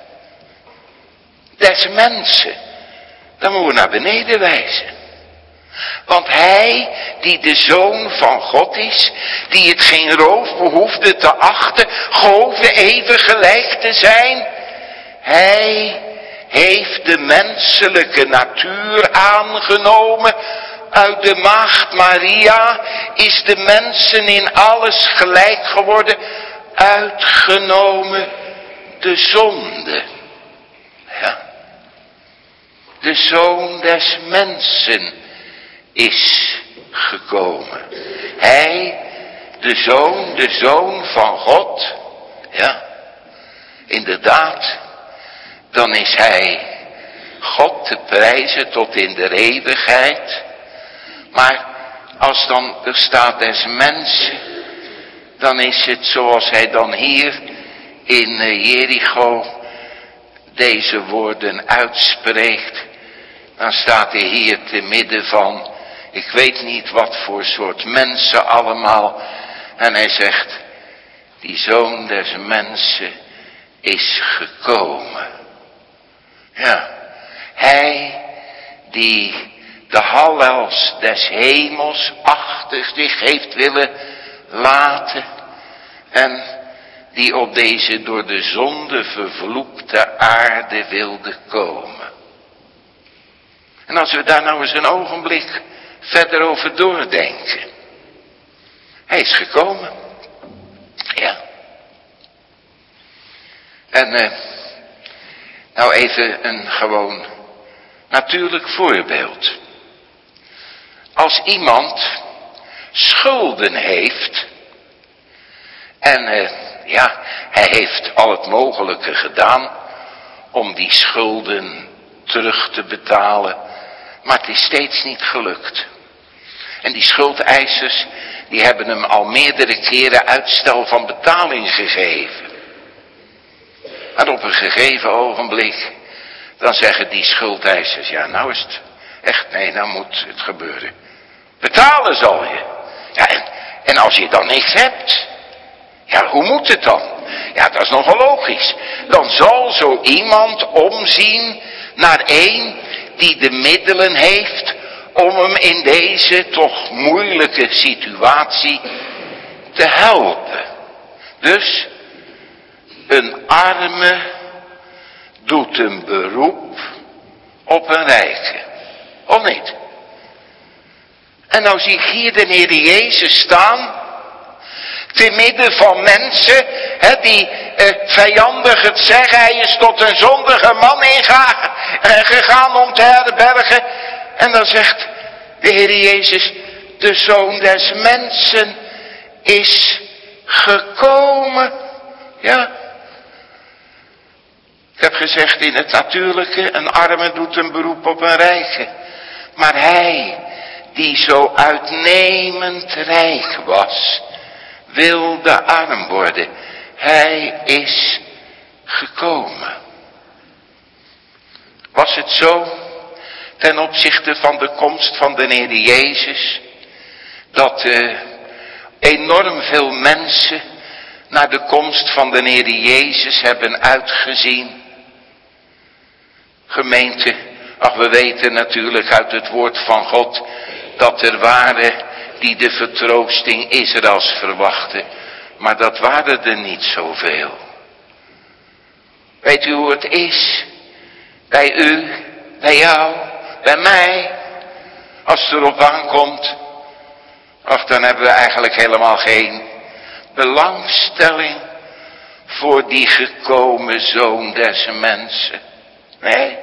Des mensen. Dan moeten we naar beneden wijzen. Want hij die de Zoon van God is, die het geen roof behoefde te achten, gehoofde even gelijk te zijn, hij heeft de menselijke natuur aangenomen. Uit de maagd Maria is de mensen in alles gelijk geworden, uitgenomen de zonde. Ja. De Zoon des mensen is gekomen. Hij, de Zoon, de Zoon van God. Ja, inderdaad. Dan is hij God te prijzen tot in de eeuwigheid. Maar als dan er staat des mensen, dan is het zoals hij dan hier in Jericho deze woorden uitspreekt. Dan staat hij hier te midden van, ik weet niet wat voor soort mensen allemaal. En hij zegt, die Zoon des mensen is gekomen. Ja, hij die de hallels des hemels achter zich heeft willen laten. En die op deze door de zonde vervloekte aarde wilde komen. En als we daar nou eens een ogenblik verder over doordenken. Hij is gekomen. Ja. En uh, nou even een gewoon natuurlijk voorbeeld. Als iemand schulden heeft. En uh, ja, hij heeft al het mogelijke gedaan om die schulden terug te betalen. Maar het is steeds niet gelukt. En die schuldeisers, die hebben hem al meerdere keren uitstel van betaling gegeven. Maar op een gegeven ogenblik, dan zeggen die schuldeisers, ja nou is het echt, nee nou moet het gebeuren. Betalen zal je. Ja, en, en als je dan niks hebt, ja hoe moet het dan? Ja dat is nogal logisch. Dan zal zo iemand omzien naar één die de middelen heeft om hem in deze toch moeilijke situatie te helpen. Dus een arme doet een beroep op een rijke. Of niet? En nou zie ik hier de Heer Jezus staan, te midden van mensen, hè, die eh, vijandig het zeggen, hij is tot een zondige man ingegaan en gegaan om te herbergen. En dan zegt de Heer Jezus, de Zoon des mensen is gekomen. Ja. Ik heb gezegd in het natuurlijke, een arme doet een beroep op een rijke. Maar hij, die zo uitnemend rijk was, wilde arm worden. Hij is gekomen. Was het zo, ten opzichte van de komst van de Heer Jezus, dat uh, enorm veel mensen naar de komst van de Heer Jezus hebben uitgezien? Gemeente, ach we weten natuurlijk uit het woord van God dat er waren die de vertroosting Israëls verwachten. Maar dat waren er niet zoveel. Weet u hoe het is? Bij u, bij jou, bij mij. Als het erop aankomt. Ach, dan hebben we eigenlijk helemaal geen belangstelling voor die gekomen zoon des mensen. Nee.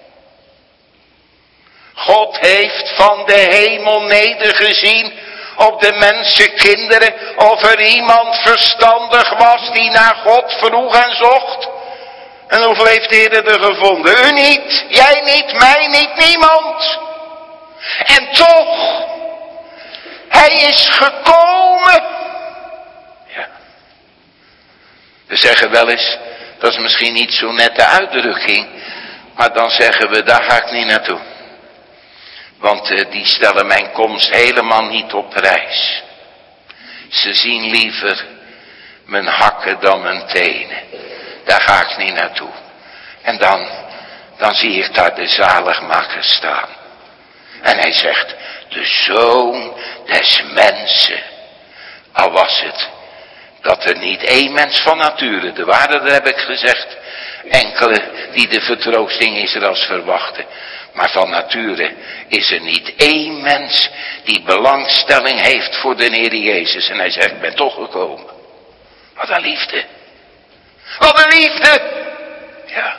God heeft van de hemel nedergezien op de mensenkinderen of er iemand verstandig was die naar God vroeg en zocht. En hoeveel heeft de Heer er gevonden? U niet, jij niet, mij niet, niemand. En toch, hij is gekomen. Ja. We zeggen wel eens, dat is misschien niet zo'n nette uitdrukking, maar dan zeggen we, daar ga ik niet naartoe. Want uh, die stellen mijn komst helemaal niet op prijs. Ze zien liever mijn hakken dan mijn tenen. Daar ga ik niet naartoe. En dan, dan zie ik daar de zaligmaker staan. En hij zegt, de zoon des mensen. Al was het dat er niet één mens van nature, de waarde, dat heb ik gezegd, enkele die de vertroosting Israëls verwachten. Maar van nature is er niet één mens die belangstelling heeft voor de Heer Jezus. En hij zegt, ik ben toch gekomen. Wat een liefde. Wat een liefde. Ja.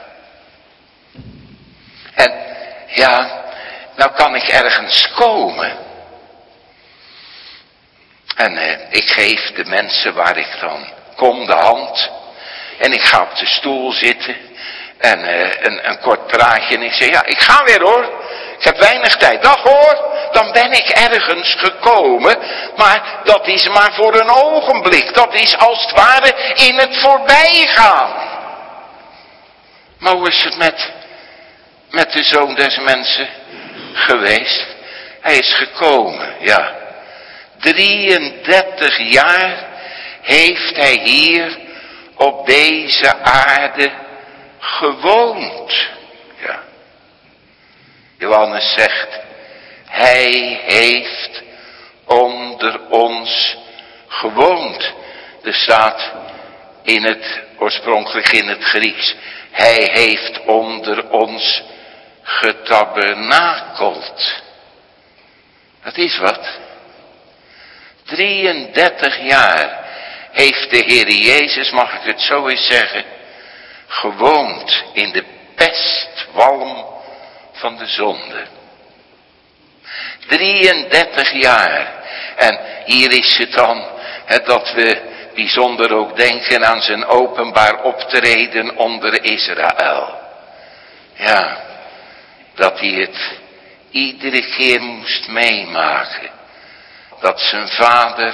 En ja, nou kan ik ergens komen. En eh, ik geef de mensen waar ik dan kom de hand. En ik ga op de stoel zitten. En uh, een, een kort praatje en ik zeg, ja, ik ga weer hoor. Ik heb weinig tijd. Dag hoor, dan ben ik ergens gekomen. Maar dat is maar voor een ogenblik. Dat is als het ware in het voorbijgaan. Maar hoe is het met, met de zoon des mensen geweest? Hij is gekomen, ja. drieëndertig jaar heeft hij hier op deze aarde gewoond. Ja. Johannes zegt, hij heeft onder ons gewoond. Er staat in het, oorspronkelijk in het Grieks, hij heeft onder ons getabernakeld. Dat is wat. drieëndertig jaar heeft de Heer Jezus, mag ik het zo eens zeggen, gewoond in de pestwalm van de zonde. drieëndertig jaar. En hier is het dan, hè, dat we bijzonder ook denken aan zijn openbaar optreden onder Israël. Ja, dat hij het iedere keer moest meemaken. Dat zijn vader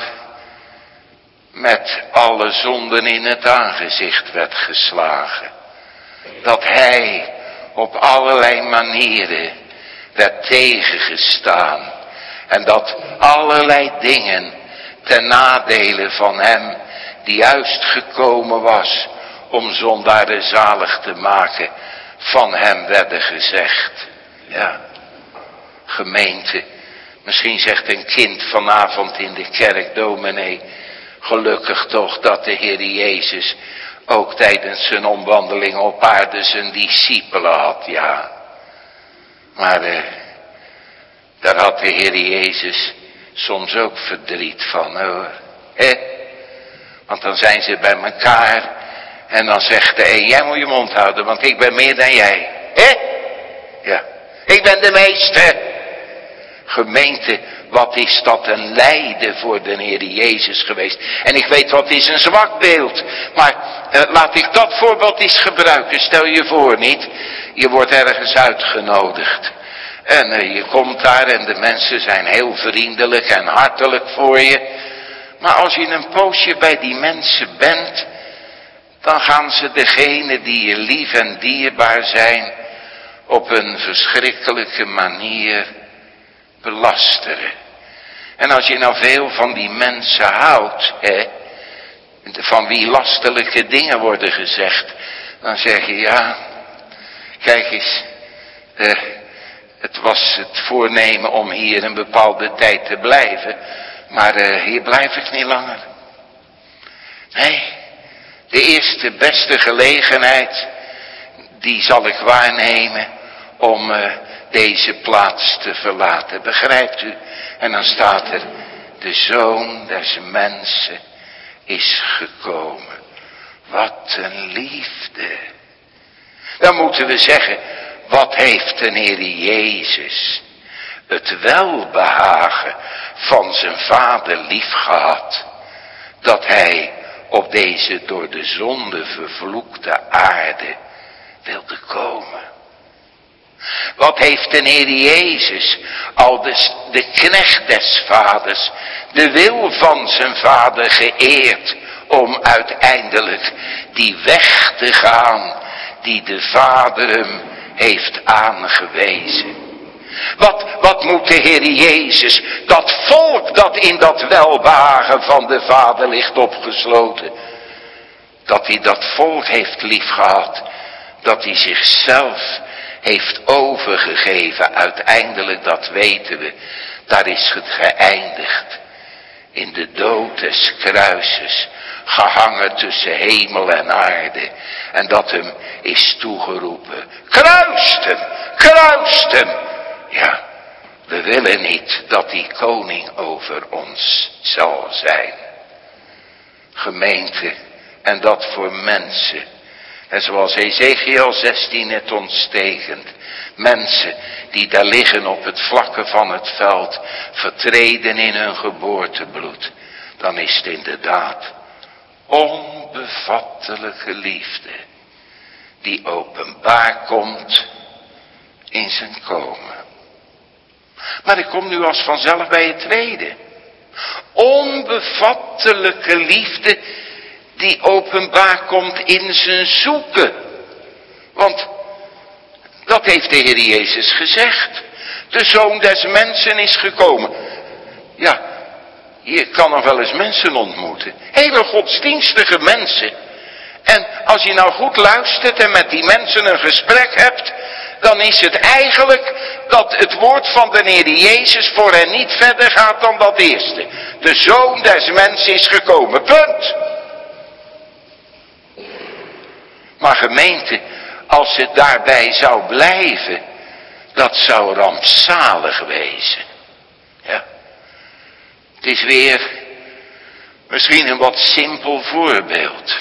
met alle zonden in het aangezicht werd geslagen. Dat hij op allerlei manieren werd tegengestaan. En dat allerlei dingen ten nadele van hem, die juist gekomen was om zondaren zalig te maken, van hem werden gezegd. Ja, gemeente, misschien zegt een kind vanavond in de kerk, dominee, gelukkig toch dat de Heer Jezus ook tijdens zijn omwandeling op aarde zijn discipelen had, ja. Maar eh, daar had de Heer Jezus soms ook verdriet van, hoor. Hè? Want dan zijn ze bij elkaar en dan zegt de een, jij moet je mond houden, want ik ben meer dan jij. Hè? Ja, ik ben de meeste. Gemeente, wat is dat een lijden voor de Heer Jezus geweest. En ik weet wat is een zwak beeld. Maar uh, laat ik dat voorbeeld eens gebruiken. Stel je voor niet, je wordt ergens uitgenodigd. En uh, je komt daar en de mensen zijn heel vriendelijk en hartelijk voor je. Maar als je een poosje bij die mensen bent, dan gaan ze degene die je lief en dierbaar zijn op een verschrikkelijke manier belasteren. En als je nou veel van die mensen houdt, hè, van wie lastelijke dingen worden gezegd, dan zeg je, ja, kijk eens, eh, het was het voornemen om hier een bepaalde tijd te blijven, maar eh, hier blijf ik niet langer. Nee, de eerste beste gelegenheid, die zal ik waarnemen om uh, deze plaats te verlaten. Begrijpt u? En dan staat er, de Zoon des mensen is gekomen. Wat een liefde. Dan moeten we zeggen, wat heeft de Heer Jezus het welbehagen van zijn Vader lief gehad, dat hij op deze door de zonde vervloekte aarde wilde komen. Wat heeft de Heer Jezus, al de, de knecht des vaders, de wil van zijn Vader geëerd, om uiteindelijk die weg te gaan die de Vader hem heeft aangewezen. Wat, wat moet de Heer Jezus, dat volk dat in dat welbehagen van de Vader ligt opgesloten, dat hij dat volk heeft liefgehad, dat hij zichzelf heeft overgegeven, uiteindelijk, dat weten we, daar is het geëindigd. In de dood des kruises, gehangen tussen hemel en aarde. En dat hem is toegeroepen, kruist hem, kruist hem. Ja, we willen niet dat die koning over ons zal zijn. Gemeente, en dat voor mensen. En zoals Ezekiel zestien het ons tekent. Mensen die daar liggen op het vlakke van het veld, vertreden in hun geboortebloed. Dan is het inderdaad onbevattelijke liefde die openbaar komt in zijn komen. Maar ik kom nu als vanzelf bij het tweede. Onbevattelijke liefde die openbaar komt in zijn zoeken. Want dat heeft de Heer Jezus gezegd. De Zoon des mensen is gekomen. Ja, je kan nog wel eens mensen ontmoeten. Hele godsdienstige mensen. En als je nou goed luistert en met die mensen een gesprek hebt, dan is het eigenlijk dat het woord van de Heer Jezus voor hen niet verder gaat dan dat eerste. De Zoon des mensen is gekomen. Punt. Maar gemeente, als het daarbij zou blijven, dat zou rampzalig wezen. Ja. Het is weer misschien een wat simpel voorbeeld.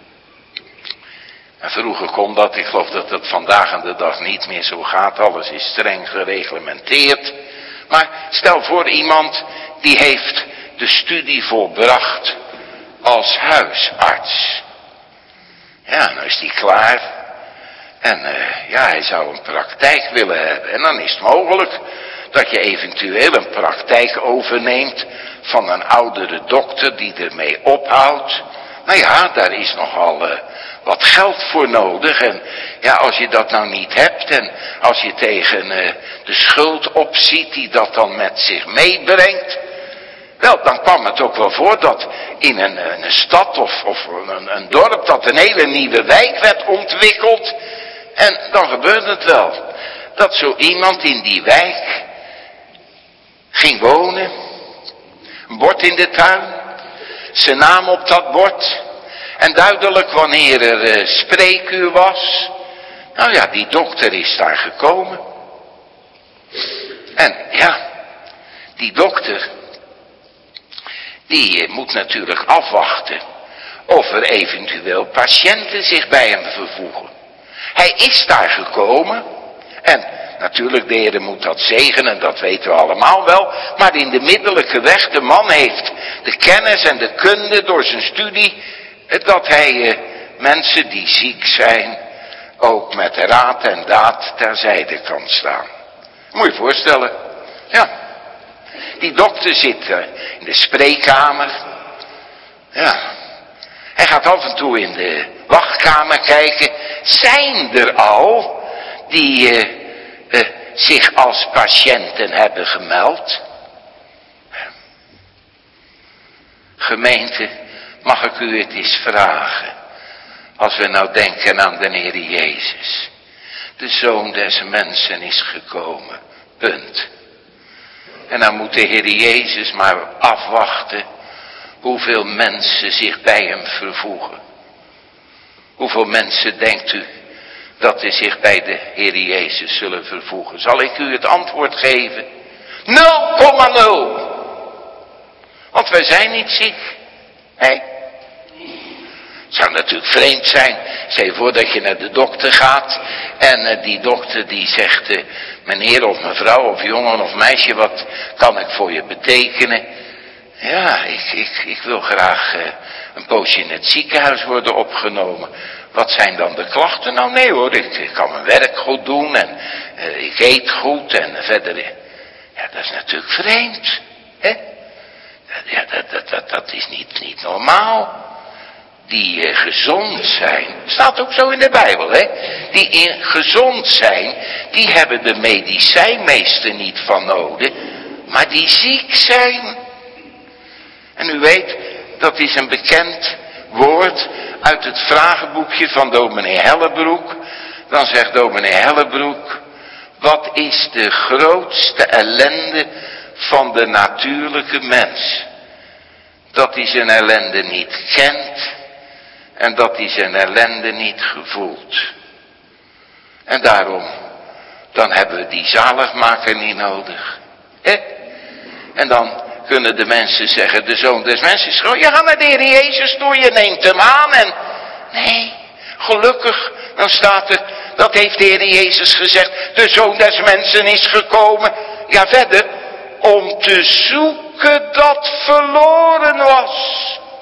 En vroeger kon dat, ik geloof dat het vandaag aan de dag niet meer zo gaat. Alles is streng gereglementeerd. Maar stel voor iemand die heeft de studie volbracht als huisarts. Ja, dan is die klaar. En uh, ja, hij zou een praktijk willen hebben. En dan is het mogelijk dat je eventueel een praktijk overneemt van een oudere dokter die ermee ophoudt. Nou ja, daar is nogal uh, wat geld voor nodig. En ja, als je dat nou niet hebt en als je tegen uh, de schuld opziet die dat dan met zich meebrengt. Wel, dan kwam het ook wel voor dat in een, een stad of, of een, een dorp dat een hele nieuwe wijk werd ontwikkeld. En dan gebeurde het wel. Dat zo iemand in die wijk ging wonen. Een bord in de tuin. Zijn naam op dat bord. En duidelijk wanneer er uh, spreekuur was. Nou ja, die dokter is daar gekomen. En ja, die dokter, die uh, moet natuurlijk afwachten of er eventueel patiënten zich bij hem vervoegen. Hij is daar gekomen. En natuurlijk, de Heer moet dat zegenen, dat weten we allemaal wel. Maar in de middellijke weg, de man heeft de kennis en de kunde door zijn studie, dat hij eh, mensen die ziek zijn, ook met raad en daad terzijde kan staan. Moet je je voorstellen. Ja. Die dokter zit uh, in de spreekkamer. Ja. Hij gaat af en toe in de wachtkamer kijken. Zijn er al die uh, uh, zich als patiënten hebben gemeld? Gemeente, mag ik u het eens vragen? Als we nou denken aan de Heer Jezus. De Zoon des mensen is gekomen. Punt. En dan moet de Heer Jezus maar afwachten hoeveel mensen zich bij hem vervoegen. Hoeveel mensen denkt u dat die zich bij de Heer Jezus zullen vervoegen? Zal ik u het antwoord geven? nul komma nul. Want wij zijn niet ziek. Nee. Het zou natuurlijk vreemd zijn. Stel je voor dat je naar de dokter gaat. En uh, die dokter die zegt. Uh, meneer of mevrouw of jongen of meisje. Wat kan ik voor je betekenen? Ja, ik, ik, ik wil graag uh, een poosje in het ziekenhuis worden opgenomen. Wat zijn dan de klachten? Nou nee hoor, ik, ik kan mijn werk goed doen. En uh, ik eet goed. En uh, verder. Ja, dat is natuurlijk vreemd. Hè? Ja, dat, dat, dat, dat is niet, niet normaal. Die uh, gezond zijn, staat ook zo in de Bijbel, hè? Die in, gezond zijn, die hebben de medicijnmeester niet van nodig, maar die ziek zijn. En u weet, dat is een bekend woord uit het vragenboekje van dominee Hellebroek. Dan zegt dominee Hellebroek, wat is de grootste ellende van de natuurlijke mens? Dat hij zijn ellende niet kent en dat hij zijn ellende niet gevoelt. En daarom, dan hebben we die zaligmaker niet nodig. Eh? En dan kunnen de mensen zeggen, de Zoon des Mensen is gewoon, je gaat naar de Heer Jezus toe, je neemt hem aan en... Nee, gelukkig, dan staat er, dat heeft de Heer Jezus gezegd, de Zoon des Mensen is gekomen. Ja, verder, om te zoeken dat verloren was.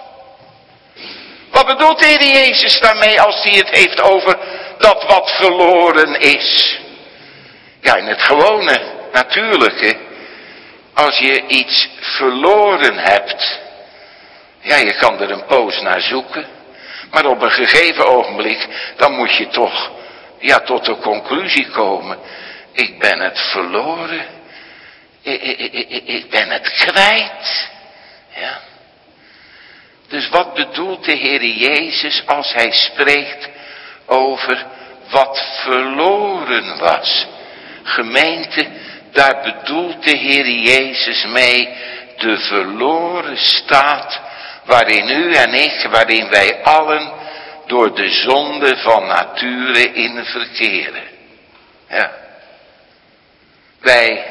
Wat bedoelt de Heer Jezus daarmee als hij het heeft over dat wat verloren is? Ja, in het gewone, natuurlijke, als je iets verloren hebt, ja, je kan er een poos naar zoeken, maar op een gegeven ogenblik, dan moet je toch, ja, tot de conclusie komen, ik ben het verloren, ik, ik, ik, ik ben het kwijt, ja. Dus wat bedoelt de Heer Jezus als hij spreekt over wat verloren was? Gemeente, daar bedoelt de Heer Jezus mee de verloren staat waarin u en ik, waarin wij allen door de zonde van nature in verkeren. Ja. Wij,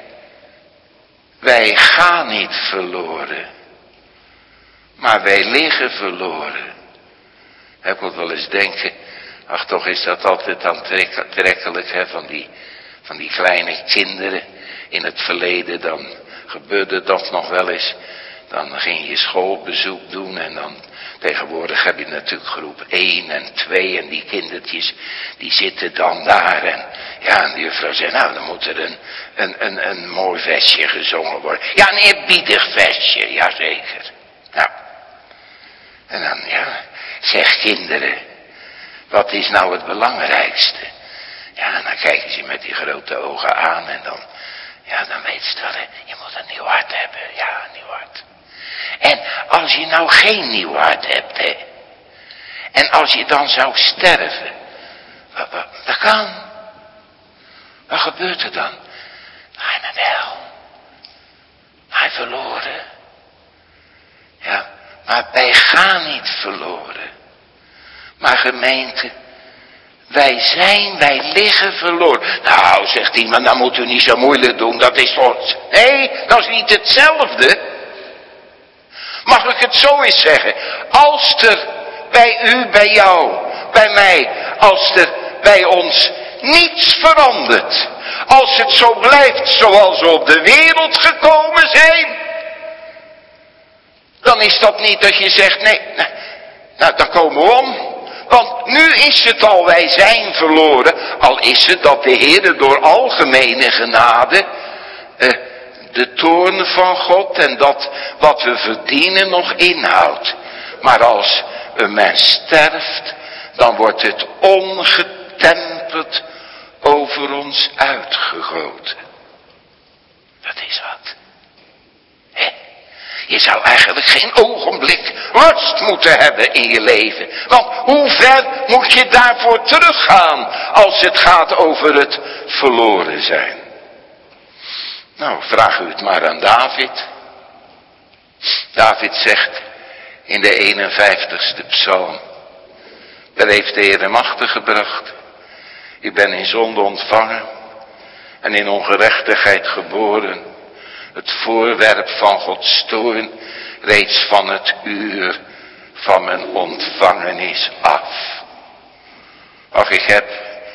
wij gaan niet verloren. Maar wij liggen verloren. Ik moet wel eens denken, ach toch is dat altijd aantrekkelijk, hè, van die, van die kleine kinderen. In het verleden dan gebeurde dat nog wel eens. Dan ging je schoolbezoek doen en dan tegenwoordig heb je natuurlijk groep één en twee en die kindertjes die zitten dan daar en ja, en de juffrouw zei, nou dan moet er een, een, een, een mooi versje gezongen worden. Ja, een eerbiedig versje, jazeker. Nou. En dan, ja, zeg kinderen, wat is nou het belangrijkste? Ja, en dan kijken ze met die grote ogen aan en dan, ja, dan weet ze dat, je moet een nieuw hart hebben. Ja, een nieuw hart. En als je nou geen nieuw hart hebt, hè, en als je dan zou sterven, wat, wat, dat kan. Wat gebeurt er dan? Hij naar de hel. Hij verloren. Ja. Maar wij gaan niet verloren. Maar gemeente, wij zijn, wij liggen verloren. Nou, zegt iemand, dan moet u niet zo moeilijk doen, dat is toch... Nee, dat is niet hetzelfde. Mag ik het zo eens zeggen? Als er bij u, bij jou, bij mij, als er bij ons niets verandert, als het zo blijft zoals we op de wereld gekomen zijn, dan is dat niet dat je zegt, nee, nou dan komen we om. Want nu is het al, wij zijn verloren. Al is het dat de Heer door algemene genade eh, de toorn van God en dat wat we verdienen nog inhoudt. Maar als een mens sterft, dan wordt het ongetemperd over ons uitgegoten. Dat is wat. Hè? Je zou eigenlijk geen ogenblik rust moeten hebben in je leven. Want hoe ver moet je daarvoor teruggaan als het gaat over het verloren zijn? Nou, vraag u het maar aan David. David zegt in de eenenvijftigste psalm, daar heeft de Heer hem achtergebracht. Ik ben in zonde ontvangen en in ongerechtigheid geboren. Het voorwerp van Gods toorn reeds van het uur van mijn ontvangenis af. Ach, ik heb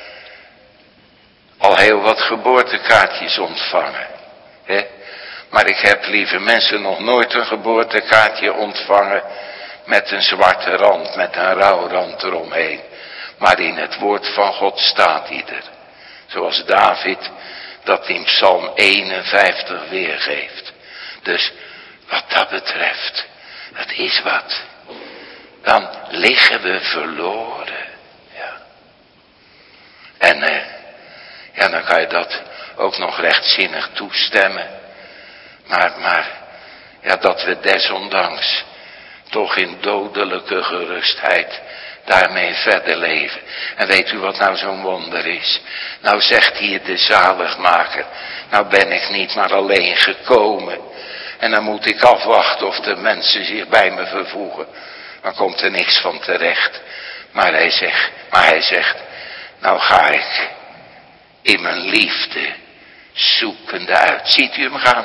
al heel wat geboortekaartjes ontvangen. Hè? Maar ik heb, lieve mensen, nog nooit een geboortekaartje ontvangen met een zwarte rand, met een rouwrand eromheen. Maar in het woord van God staat hij er. Zoals David dat in Psalm eenenvijftig weergeeft. Dus wat dat betreft, het is wat. Dan liggen we verloren. Ja. En eh, ja, dan kan je dat ook nog rechtzinnig toestemmen. Maar, maar, ja, dat we desondanks toch in dodelijke gerustheid daarmee verder leven. En weet u wat nou zo'n wonder is? Nou zegt hier de zaligmaker, nou ben ik niet maar alleen gekomen. En dan moet ik afwachten of de mensen zich bij me vervoegen. Dan komt er niks van terecht. Maar hij zegt, maar hij zegt, nou ga ik in mijn liefde zoekende uit. Ziet u hem gaan?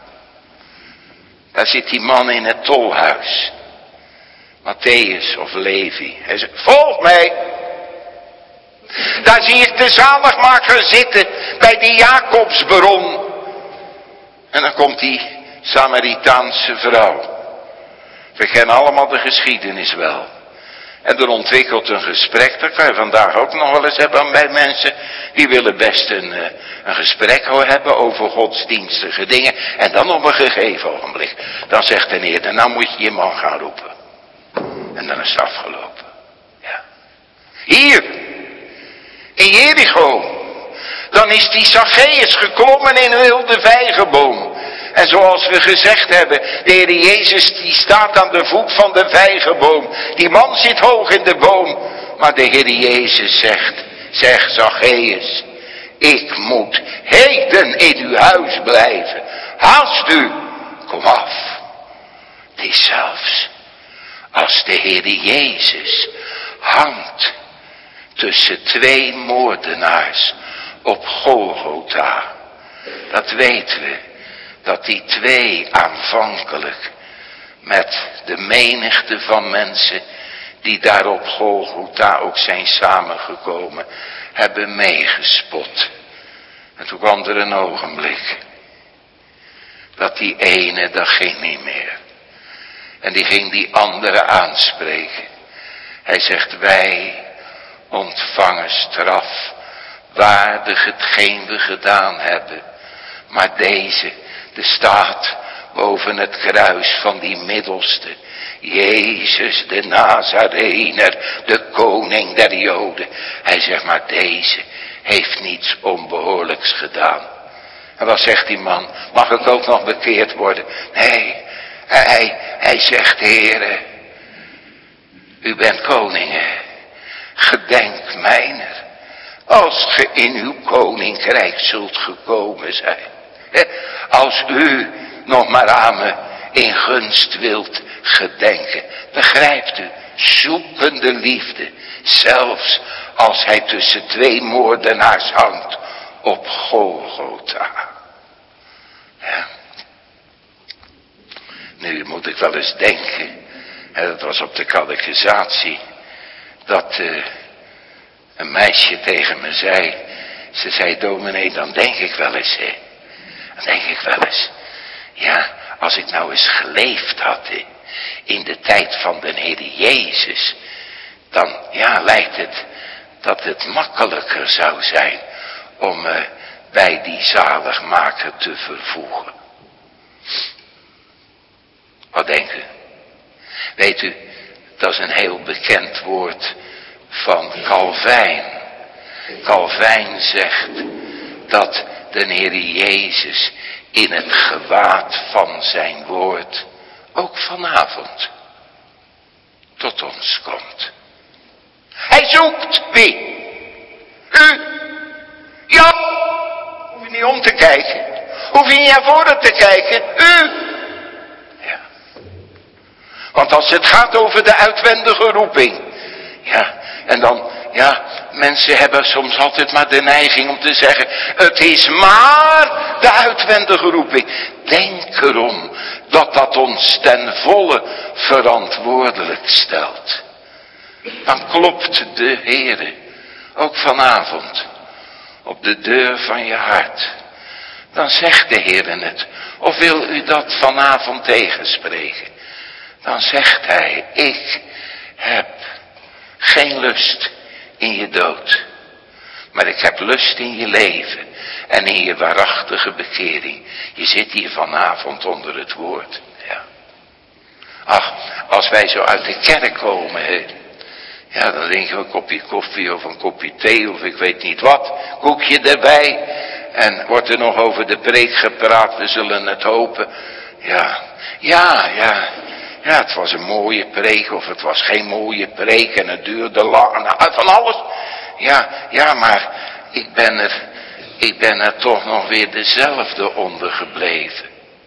Daar zit die man in het tolhuis. Matthäus of Levi. Hij zegt, volg mij. Daar zie ik de zaligmaker zitten bij die Jacobsbron. En dan komt die Samaritaanse vrouw. We kennen allemaal de geschiedenis wel. En er ontwikkelt een gesprek, dat kan je vandaag ook nog wel eens hebben bij mensen. Die willen best een, een gesprek hebben over godsdienstige dingen. En dan op een gegeven ogenblik, dan zegt de Heer, nou moet je je man gaan roepen. En dan is het afgelopen. Ja. Hier, in Jericho, dan is die Zacchaeus geklommen in een wilde vijgenboom. En zoals we gezegd hebben, de Heer Jezus die staat aan de voet van de vijgenboom. Die man zit hoog in de boom. Maar de Heer Jezus zegt, zeg Zacchaeus, ik moet heden in uw huis blijven. Haast u, kom af. Het is zelfs als de Heer Jezus hangt tussen twee moordenaars op Golgotha. Dat weten we. Dat die twee aanvankelijk met de menigte van mensen die daar op Golgotha ook zijn samengekomen, hebben meegespot. En toen kwam er een ogenblik dat die ene, dat ging niet meer. En die ging die andere aanspreken. Hij zegt, wij ontvangen straf, waardig hetgeen we gedaan hebben. Maar deze, de staat boven het kruis van die middelste, Jezus de Nazarener, de koning der Joden. Hij zegt, maar deze heeft niets onbehoorlijks gedaan. En wat zegt die man? Mag ik ook nog bekeerd worden? Nee, hij, hij zegt, Heere, u bent koningen, gedenk mijner, als ge in uw koninkrijk zult gekomen zijn. Als u nog maar aan me in gunst wilt gedenken. Begrijpt u? Zoekende liefde. Zelfs als hij tussen twee moordenaars hangt op Golgotha. Ja. Nu moet ik wel eens denken. En dat was op de catechisatie. Dat uh, een meisje tegen me zei. Ze zei, dominee, dan denk ik wel eens, hè. Dan denk ik wel eens, ja, als ik nou eens geleefd had hè, in de tijd van de Heer Jezus, dan ja, lijkt het dat het makkelijker zou zijn om uh, bij die zaligmaker te vervoegen. Wat denkt u? Weet u, dat is een heel bekend woord van Calvijn. Calvijn zegt dat de Heer Jezus in het gewaad van zijn woord ook vanavond tot ons komt. Hij zoekt wie? U? Ja, hoef je niet om te kijken. Hoef je niet naar voren te kijken. U? Ja. Want als het gaat over de uitwendige roeping. Ja, en dan, ja, mensen hebben soms altijd maar de neiging om te zeggen, het is maar de uitwendige roeping. Denk erom dat dat ons ten volle verantwoordelijk stelt. Dan klopt de Heere ook vanavond op de deur van je hart. Dan zegt de Heere het. Of wil u dat vanavond tegenspreken? Dan zegt hij, ik heb geen lust in je dood. Maar ik heb lust in je leven en in je waarachtige bekering. Je zit hier vanavond onder het woord. Ja. Ach, als wij zo uit de kerk komen, hè, ja, dan drinken we een kopje koffie of een kopje thee of ik weet niet wat. Koekje erbij. En wordt er nog over de preek gepraat, we zullen het hopen. Ja, ja, ja. Ja, het was een mooie preek of het was geen mooie preek en het duurde lang. Nou, van alles. Ja, ja, maar ik ben er, ik ben er toch nog weer dezelfde onder gebleven.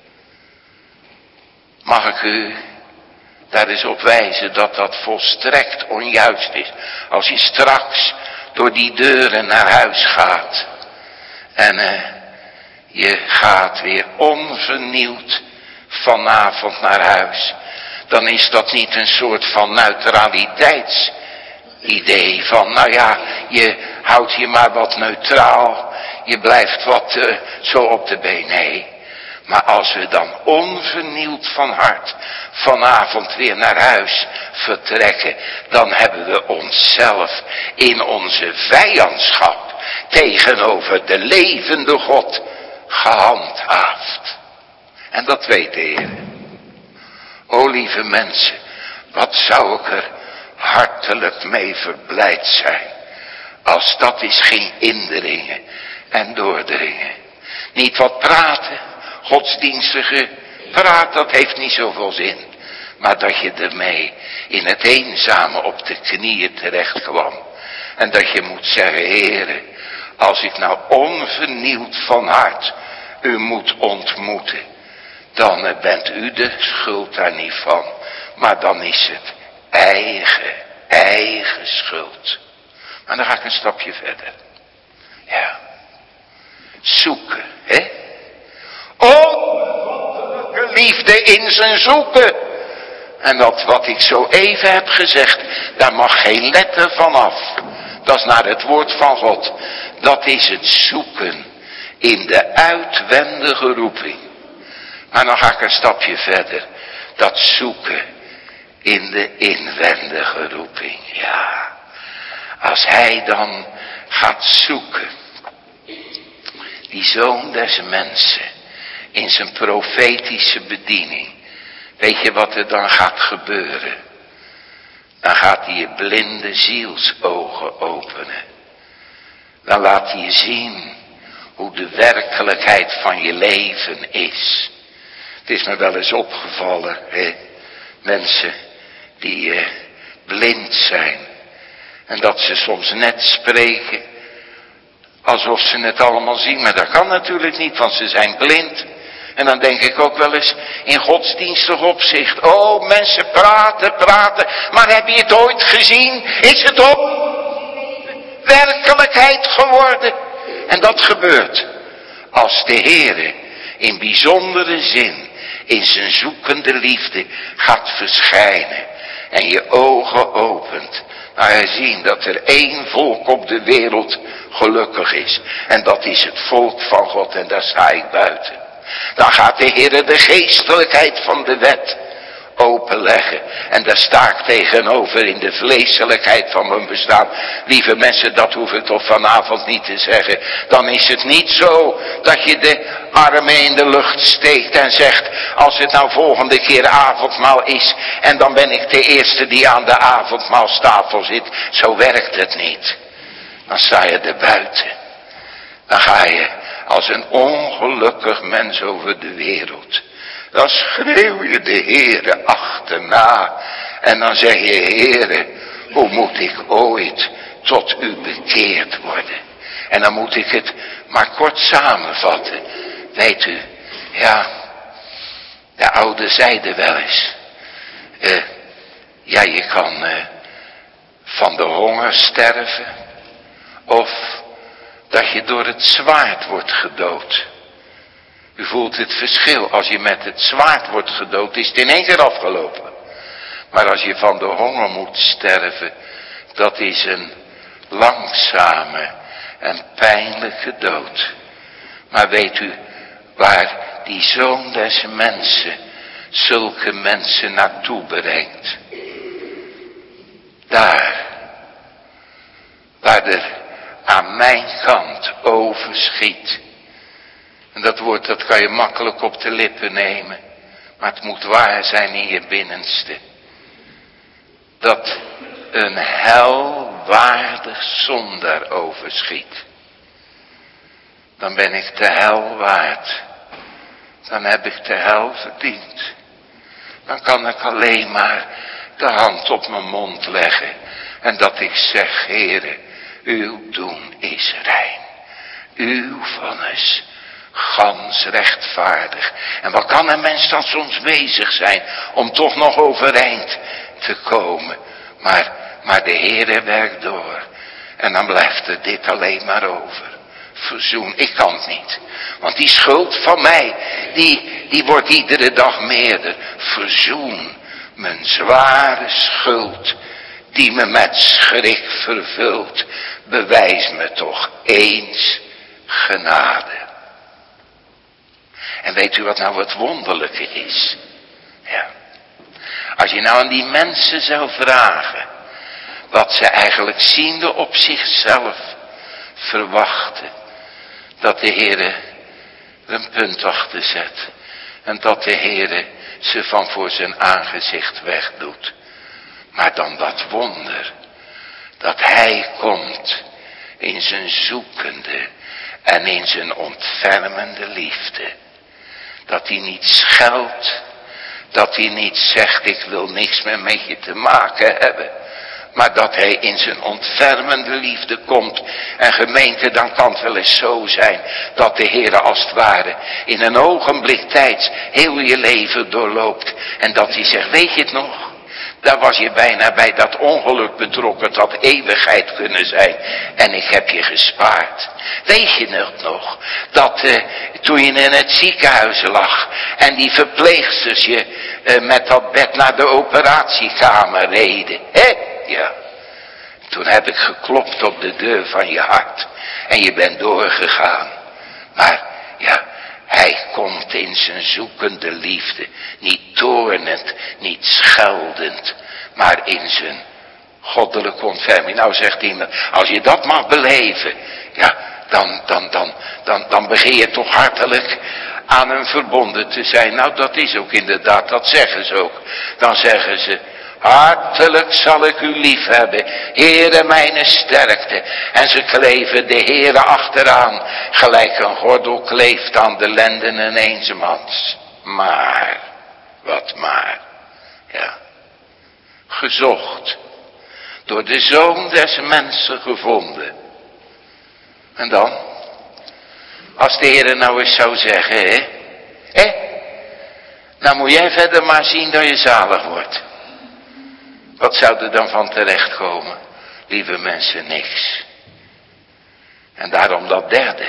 Mag ik u daar eens op wijzen dat dat volstrekt onjuist is. Als je straks door die deuren naar huis gaat. En uh, je gaat weer onvernieuwd vanavond naar huis. Dan is dat niet een soort van neutraliteitsidee. Van nou ja, je houdt je maar wat neutraal. Je blijft wat uh, zo op de been. Nee. Maar als we dan onvernieuwd van hart vanavond weer naar huis vertrekken. Dan hebben we onszelf in onze vijandschap tegenover de levende God gehandhaafd. En dat weet de Heer. O lieve mensen, wat zou ik er hartelijk mee verblijd zijn. Als dat is geen indringen en doordringen. Niet wat praten, godsdienstige praat, dat heeft niet zoveel zin. Maar dat je ermee in het eenzame op de knieën terecht kwam. En dat je moet zeggen, Heere, als ik nou onvernieuwd van hart u moet ontmoeten. Dan bent u de schuld daar niet van. Maar dan is het eigen, eigen schuld. Maar dan ga ik een stapje verder. Ja. Zoeken, hè. O, liefde in zijn zoeken. En dat wat ik zo even heb gezegd, daar mag geen letter van af. Dat is naar het woord van God. Dat is het zoeken in de uitwendige roeping. Maar dan ga ik een stapje verder. Dat zoeken in de inwendige roeping. Ja. Als hij dan gaat zoeken. Die zoon des mensen. In zijn profetische bediening. Weet je wat er dan gaat gebeuren? Dan gaat hij je blinde zielsogen openen. Dan laat hij je zien hoe de werkelijkheid van je leven is. Het is me wel eens opgevallen, hè? Mensen die uh, blind zijn. En dat ze soms net spreken alsof ze het allemaal zien. Maar dat kan natuurlijk niet, want ze zijn blind. En dan denk ik ook wel eens in godsdienstig opzicht. Oh, mensen praten, praten. Maar heb je het ooit gezien? Is het ook werkelijkheid geworden? En dat gebeurt als de Heere in bijzondere zin in zijn zoekende liefde gaat verschijnen. En je ogen opent naar herzien dat er één volk op de wereld gelukkig is. En dat is het volk van God en daar sta ik buiten. Dan gaat de Heere de geestelijkheid van de wet openleggen. En daar sta ik tegenover in de vleeselijkheid van mijn bestaan. Lieve mensen, dat hoef ik toch vanavond niet te zeggen. Dan is het niet zo dat je de armen in de lucht steekt en zegt, als het nou volgende keer avondmaal is, en dan ben ik de eerste die aan de avondmaalstafel zit. Zo werkt het niet. Dan sta je er buiten. Dan ga je als een ongelukkig mens over de wereld. Dan schreeuw je de Heere achterna. En dan zeg je, Heere, hoe moet ik ooit tot u bekeerd worden? En dan moet ik het maar kort samenvatten. Weet u, ja, de oude zeiden wel eens. Uh, ja, je kan uh, van de honger sterven. Of dat je door het zwaard wordt gedood. U voelt het verschil. Als je met het zwaard wordt gedood, is het in één keer afgelopen. Maar als je van de honger moet sterven, dat is een langzame en pijnlijke dood. Maar weet u waar die Zoon des mensen zulke mensen naartoe brengt? Daar, waar er aan mijn kant overschiet. En dat woord, dat kan je makkelijk op de lippen nemen. Maar het moet waar zijn in je binnenste. Dat een helwaardig zondaar overschiet. Dan ben ik de hel waard. Dan heb ik de hel verdiend. Dan kan ik alleen maar de hand op mijn mond leggen. En dat ik zeg, Heere, uw doen is rein. Uw vonnis gans rechtvaardig. En wat kan een mens dan soms bezig zijn om toch nog overeind te komen. Maar, maar de Heere werkt door. En dan blijft er dit alleen maar over. Verzoen, ik kan het niet. Want die schuld van mij, die, die wordt iedere dag meerder. Verzoen mijn zware schuld, die me met schrik vervult. Bewijs me toch eens genade. En weet u wat nou het wonderlijke is? Ja. Als je nou aan die mensen zou vragen, wat ze eigenlijk ziende op zichzelf verwachten, dat de Heere er een punt achter zet. En dat de Heere ze van voor zijn aangezicht wegdoet. Maar dan dat wonder, dat hij komt in zijn zoekende en in zijn ontfermende liefde. Dat hij niet scheldt, dat hij niet zegt, ik wil niks meer met je te maken hebben. Maar dat hij in zijn ontfermende liefde komt. En gemeente, dan kan het wel eens zo zijn dat de Heere als het ware in een ogenblik tijds heel je leven doorloopt. En dat hij zegt, weet je het nog? Daar was je bijna bij dat ongeluk betrokken, het had eeuwigheid kunnen zijn. En ik heb je gespaard. Weet je het nog? Dat uh, toen je in het ziekenhuis lag en die verpleegsters je uh, met dat bed naar de operatiekamer reden. Hè? Ja. Toen heb ik geklopt op de deur van je hart. En je bent doorgegaan. Maar ja, hij komt in zijn zoekende liefde. Niet toornend, niet scheldend. Maar in zijn goddelijke ontferming. Nou zegt iemand, als je dat mag beleven. Ja, dan, dan, dan, dan, dan begin je toch hartelijk aan hem verbonden te zijn. Nou, dat is ook inderdaad, dat zeggen ze ook. Dan zeggen ze, hartelijk zal ik u lief hebben, Heere mijn sterkte. En ze kleven de Heere achteraan, gelijk een gordel kleeft aan de lenden en eenzaamans. Maar, wat maar, ja, gezocht, door de Zoon des mensen gevonden. En dan, als de Heere nou eens zou zeggen, hè, hè, nou moet jij verder maar zien dat je zalig wordt. Wat zou er dan van terechtkomen? Lieve mensen, niks. En daarom dat derde.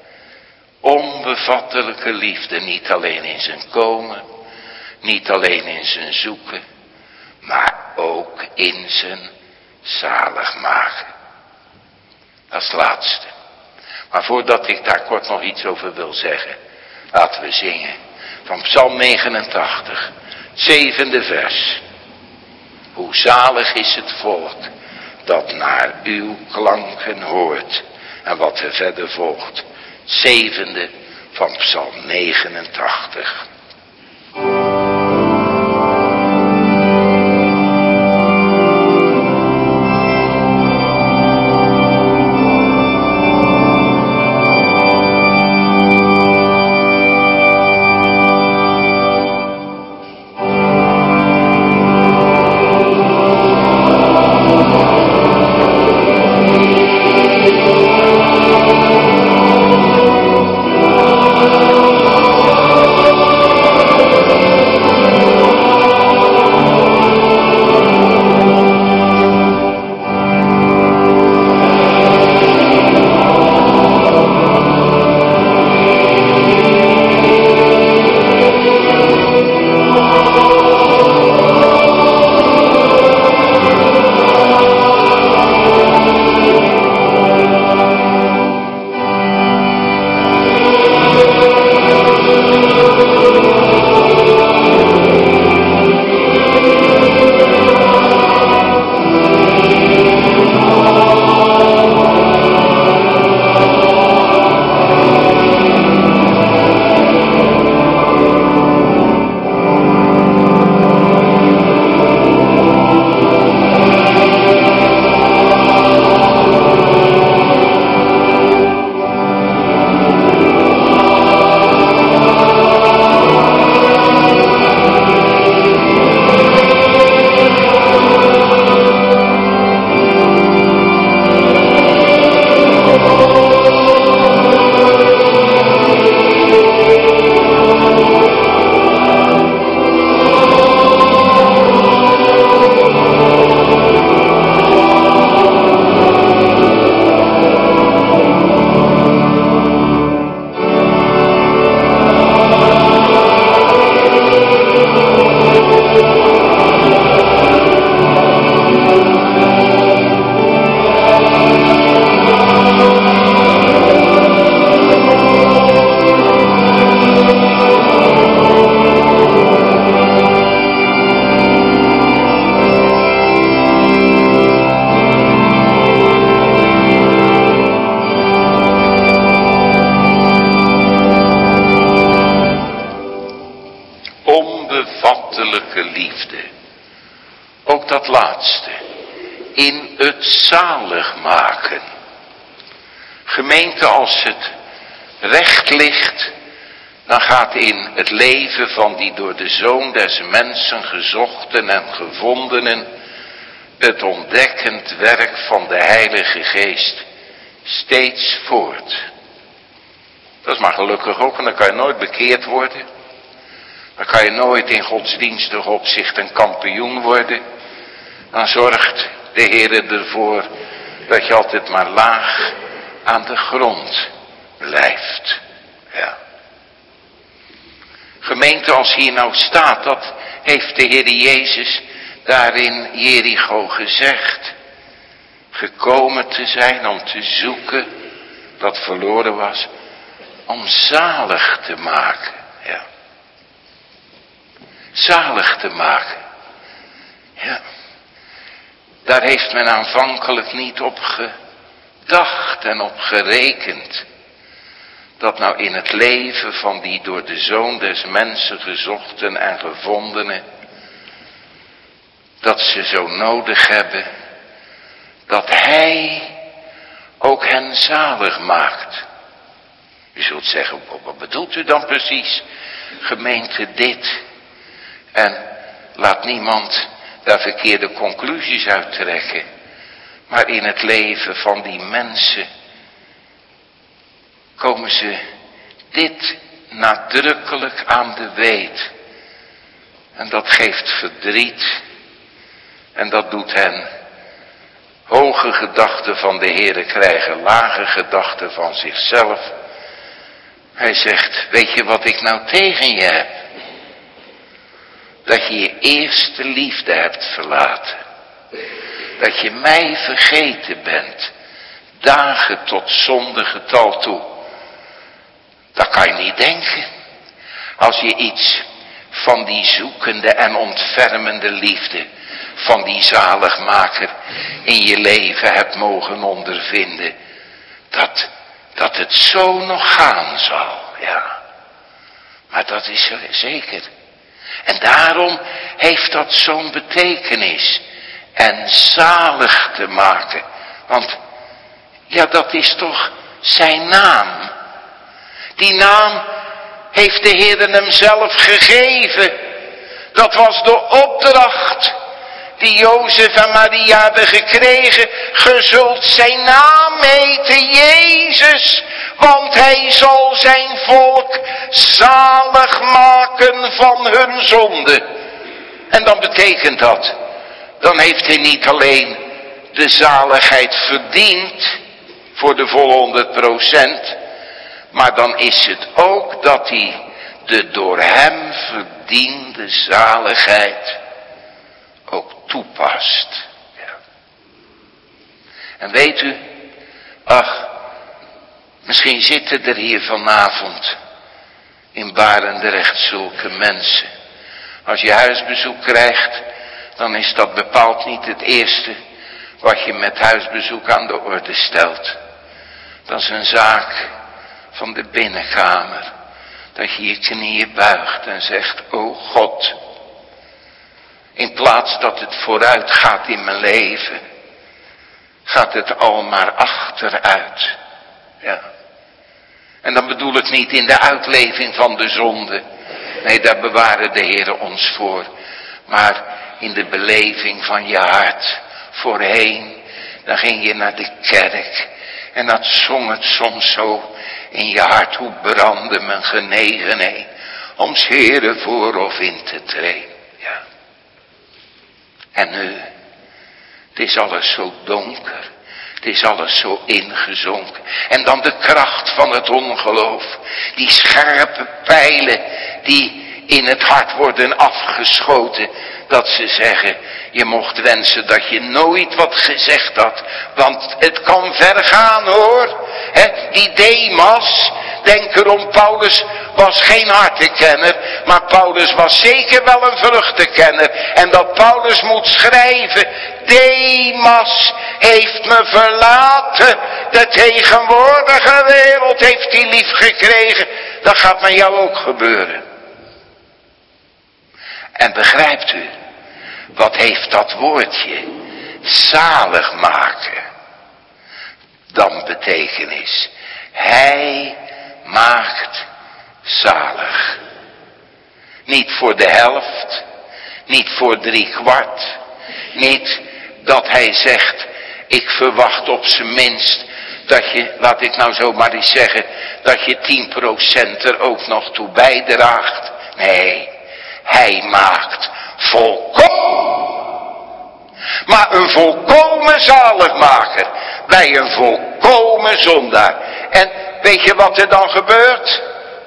Onbevattelijke liefde, niet alleen in zijn komen, niet alleen in zijn zoeken, maar ook in zijn zalig maken. Dat is het laatste. Maar voordat ik daar kort nog iets over wil zeggen, laten we zingen van Psalm negenentachtig, zevende vers. Hoe zalig is het volk dat naar uw klanken hoort. En wat er verder volgt. Zevende van Psalm negenentachtig. Oh in het zalig maken. Gemeente, als het recht ligt, dan gaat in het leven van die door de Zoon des Mensen gezochten en gevondenen het ontdekkend werk van de Heilige Geest steeds voort. Dat is maar gelukkig ook, en dan kan je nooit bekeerd worden. Dan kan je nooit in godsdienstig opzicht een kampioen worden. Dan zorgt de Heer ervoor dat je altijd maar laag aan de grond blijft. Ja. Gemeente, als hier nou staat, dat heeft de Heer Jezus daar in Jericho gezegd. Gekomen te zijn om te zoeken dat verloren was, om zalig te maken. Ja. Zalig te maken. Ja. Daar heeft men aanvankelijk niet op gedacht en op gerekend. Dat nou in het leven van die door de Zoon des Mensen gezochten en gevondenen, dat ze zo nodig hebben dat Hij ook hen zalig maakt. U zult zeggen, wat bedoelt u dan precies? Gemeente, dit. En laat niemand daar verkeerde conclusies uit trekken. Maar in het leven van die mensen komen ze dit nadrukkelijk aan de weet. En dat geeft verdriet. En dat doet hen hoge gedachten van de Heere krijgen, lage gedachten van zichzelf. Hij zegt, weet je wat ik nou tegen je heb? Dat je je eerste liefde hebt verlaten. Dat je mij vergeten bent. Dagen tot zondegetal toe. Dat kan je niet denken. Als je iets van die zoekende en ontfermende liefde, van die zaligmaker in je leven hebt mogen ondervinden. Dat, dat het zo nog gaan zal. Ja. Maar dat is zeker. En daarom heeft dat zo'n betekenis. En zalig te maken. Want ja, dat is toch zijn naam. Die naam heeft de Heer hem zelf gegeven. Dat was de opdracht die Jozef en Maria hebben gekregen. Ge zult zijn naam heten Jezus, want hij zal zijn volk zalig maken van hun zonde. En dan betekent dat, dan heeft hij niet alleen de zaligheid verdiend voor de volle honderd procent, maar dan is het ook dat hij de door hem verdiende zaligheid ook toepast. Ja. En weet u, ach, misschien zitten er hier vanavond in Barendrecht zulke mensen. Als je huisbezoek krijgt, dan is dat bepaald niet het eerste wat je met huisbezoek aan de orde stelt. Dat is een zaak van de binnenkamer. Dat je je knieën buigt en zegt, o God, in plaats dat het vooruit gaat in mijn leven, gaat het al maar achteruit. Ja. En dan bedoel ik niet in de uitleving van de zonde. Nee, daar bewaren de Heer ons voor. Maar in de beleving van je hart. Voorheen, dan ging je naar de kerk. En dat zong het soms zo in je hart. Hoe brandde mijn genegenheid om 's Heeren voor of in te treden. Ja. En nu, het is alles zo donker. Het is alles zo ingezonken. En dan de kracht van het ongeloof. Die scherpe pijlen die in het hart worden afgeschoten. Dat ze zeggen, je mocht wensen dat je nooit wat gezegd had. Want het kan ver gaan hoor. He, die Demas, denk erom, Paulus was geen hartenkenner. Maar Paulus was zeker wel een vruchtenkenner. En dat Paulus moet schrijven, Demas heeft me verlaten. De tegenwoordige wereld heeft hij lief gekregen. Dat gaat met jou ook gebeuren. En begrijpt u, wat heeft dat woordje zalig maken. Dan betekenis. Hij maakt zalig. Niet voor de helft. Niet voor drie kwart. Niet dat hij zegt, ik verwacht op zijn minst dat je, laat ik nou zo maar eens zeggen, dat je tien procent er ook nog toe bijdraagt. Nee, hij maakt volkomen. Maar een volkomen zaligmaker bij een volkomen zondaar. En weet je wat er dan gebeurt?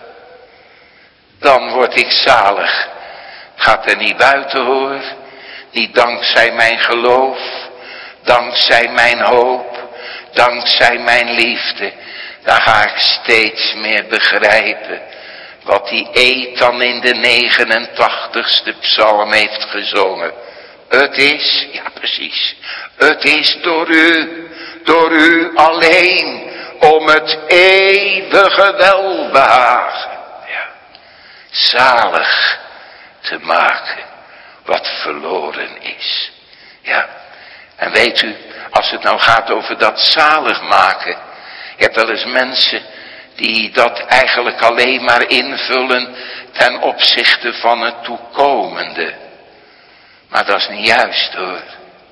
Dan word ik zalig. Gaat er niet buiten hoor. Niet dankzij mijn geloof. Dankzij mijn hoop. Dankzij mijn liefde. Dan ga ik steeds meer begrijpen. Wat die Ethan in de negenentachtigste psalm heeft gezongen. Het is, ja precies. Het is door u. Door u alleen. Om het eeuwige welbehagen. Ja. Zalig te maken. Wat verloren is. Ja. En weet u, als het nou gaat over dat zalig maken. Je hebt wel eens mensen die dat eigenlijk alleen maar invullen ten opzichte van het toekomende. Maar dat is niet juist hoor.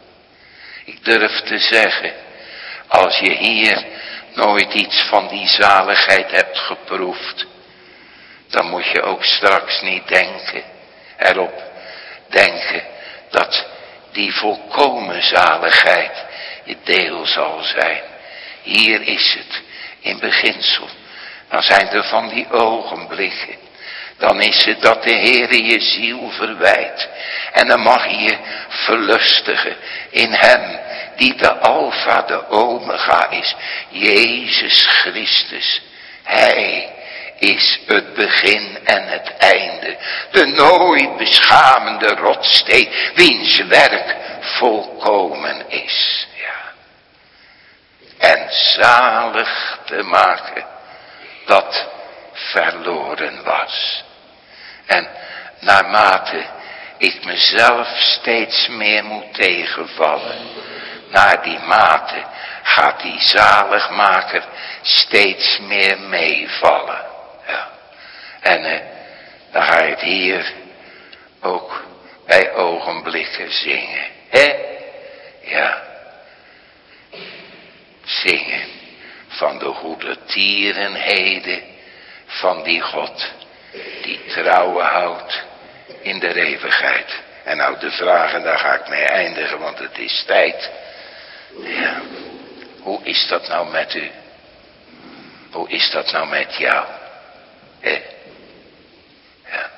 Ik durf te zeggen, als je hier nooit iets van die zaligheid hebt geproefd, dan moet je ook straks niet denken, erop denken dat die volkomen zaligheid je deel zal zijn. Hier is het in beginsel. Dan zijn er van die ogenblikken. Dan is het dat de Heere je ziel verwijt. En dan mag je je verlustigen in hem die de Alpha, de Omega is. Jezus Christus. Hij is het begin en het einde. De nooit beschamende rotsteen, wiens werk volkomen is. Ja. En zalig te maken dat verloren was. En naarmate ik mezelf steeds meer moet tegenvallen, naar die mate gaat die zaligmaker steeds meer meevallen. Ja. En eh, dan ga je het hier ook bij ogenblikken zingen. Hè? Ja. Zingen van de goede tierenheden van die God die trouwen houdt in de eeuwigheid. En nou de vragen, daar ga ik mee eindigen, want het is tijd. Ja. Hoe is dat nou met u? Hoe is dat nou met jou? Hè? Ja.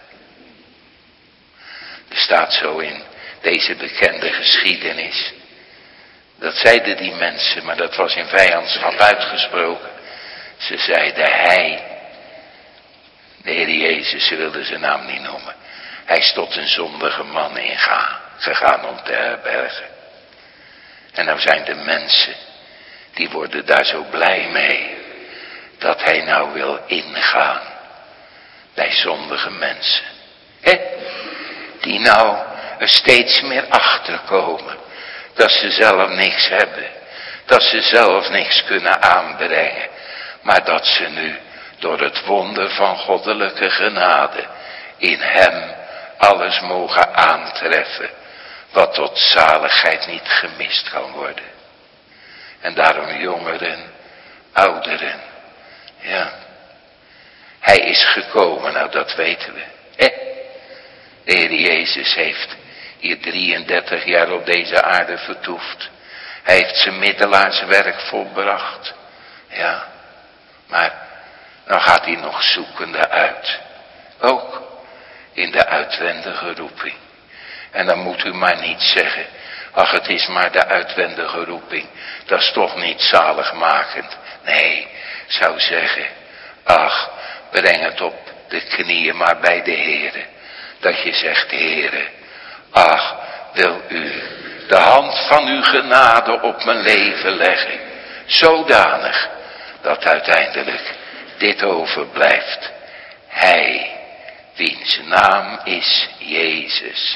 Er staat zo in deze bekende geschiedenis. Dat zeiden die mensen, maar dat was in vijandschap uitgesproken. Ze zeiden hij. De Heer Jezus, ze wilden zijn naam niet noemen. Hij is tot een zondige man ingegaan, gegaan om te herbergen. En nou zijn de mensen, die worden daar zo blij mee. Dat hij nou wil ingaan bij zondige mensen. Hè? Die nou er steeds meer achterkomen. Dat ze zelf niks hebben. Dat ze zelf niks kunnen aanbrengen. Maar dat ze nu door het wonder van goddelijke genade in hem alles mogen aantreffen. Wat tot zaligheid niet gemist kan worden. En daarom jongeren, ouderen. Ja. Hij is gekomen, nou dat weten we. Eh? De Heer Jezus heeft hier drieëndertig jaar op deze aarde vertoefd. Hij heeft zijn middelaarswerk volbracht. Ja. Maar dan gaat hij nog zoekende uit. Ook in de uitwendige roeping. En dan moet u maar niet zeggen, ach het is maar de uitwendige roeping. Dat is toch niet zaligmakend. Nee, ik zou zeggen, ach breng het op de knieën maar bij de Heere. Dat je zegt, Heere, ach wil u de hand van uw genade op mijn leven leggen. Zodanig dat uiteindelijk dit overblijft. Hij, wiens naam is Jezus,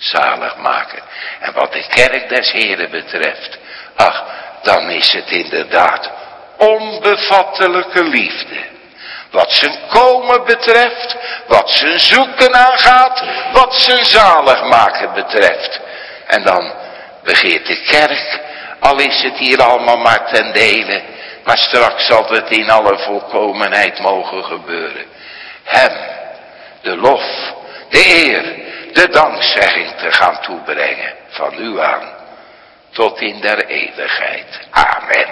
zalig maken. En wat de kerk des Heren betreft, ach, dan is het inderdaad onbevattelijke liefde. Wat zijn komen betreft, wat zijn zoeken aangaat, wat zijn zalig maken betreft. En dan begeert de kerk, al is het hier allemaal maar ten dele, maar straks zal het in alle volkomenheid mogen gebeuren. Hem, de lof, de eer, de dankzegging te gaan toebrengen van u aan, tot in der eeuwigheid. Amen.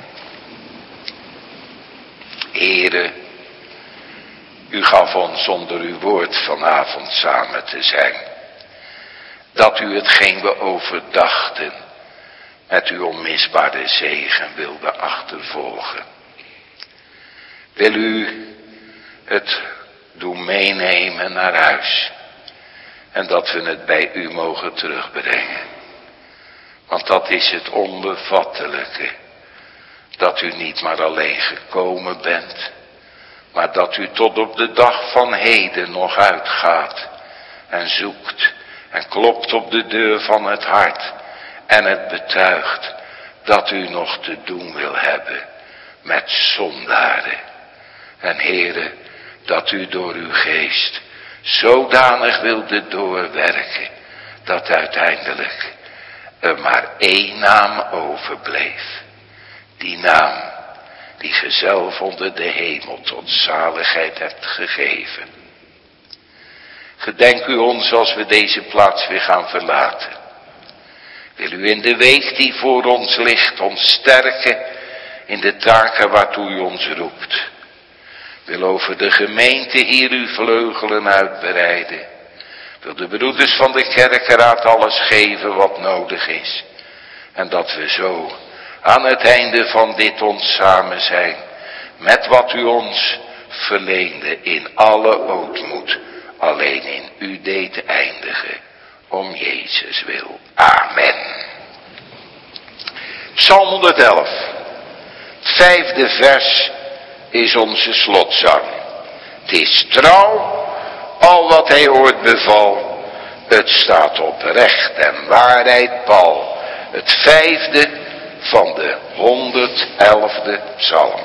Heere, u gaf ons onder uw woord vanavond samen te zijn, dat u hetgeen we overdachten met uw onmisbare zegen wilde achtervolgen. Wil u het doen meenemen naar huis en dat we het bij u mogen terugbrengen. Want dat is het onbevattelijke, dat u niet maar alleen gekomen bent, maar dat u tot op de dag van heden nog uitgaat en zoekt en klopt op de deur van het hart en het betuigt dat u nog te doen wil hebben met zondaren. En Heere, dat u door uw geest zodanig wilde doorwerken, dat uiteindelijk er maar één naam overbleef. Die naam die ge zelf onder de hemel tot zaligheid hebt gegeven. Gedenk u ons als we deze plaats weer gaan verlaten. Wil u in de week die voor ons ligt ons sterken in de taken waartoe u ons roept. Wil over de gemeente hier uw vleugelen uitbreiden. Wil de broeders van de kerkenraad alles geven wat nodig is. En dat we zo aan het einde van dit ons samen zijn, met wat u ons verleende in alle ootmoed, alleen in u deed eindigen, om Jezus wil. Amen. Psalm honderdelf, het vijfde vers is onze slotzang. Het is trouw, al wat hij ooit beval, het staat op recht en waarheid pal. Het vijfde van de honderdelfde psalm.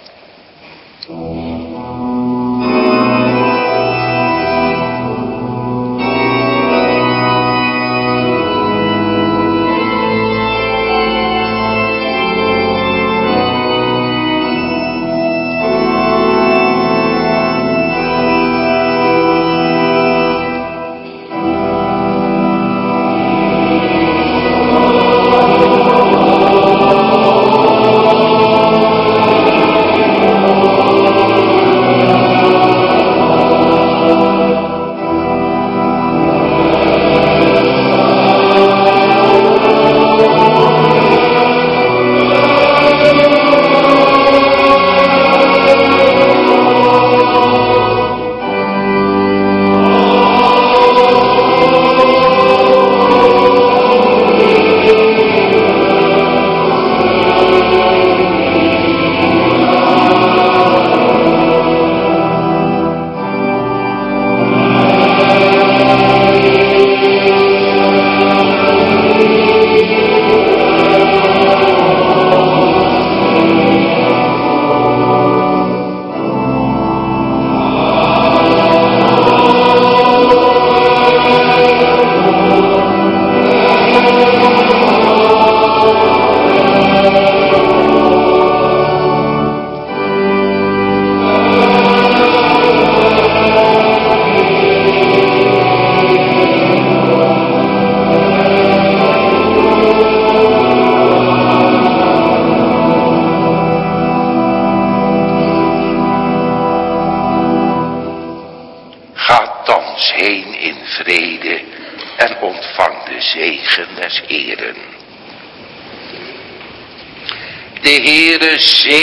De Heere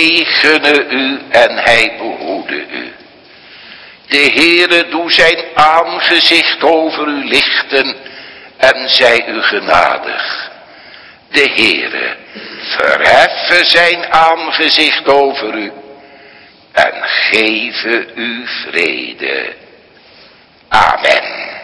zegene u en hij behoede u. De Heere doe zijn aangezicht over u lichten en zij u genadig. De Heere verheffe zijn aangezicht over u en geven u vrede. Amen.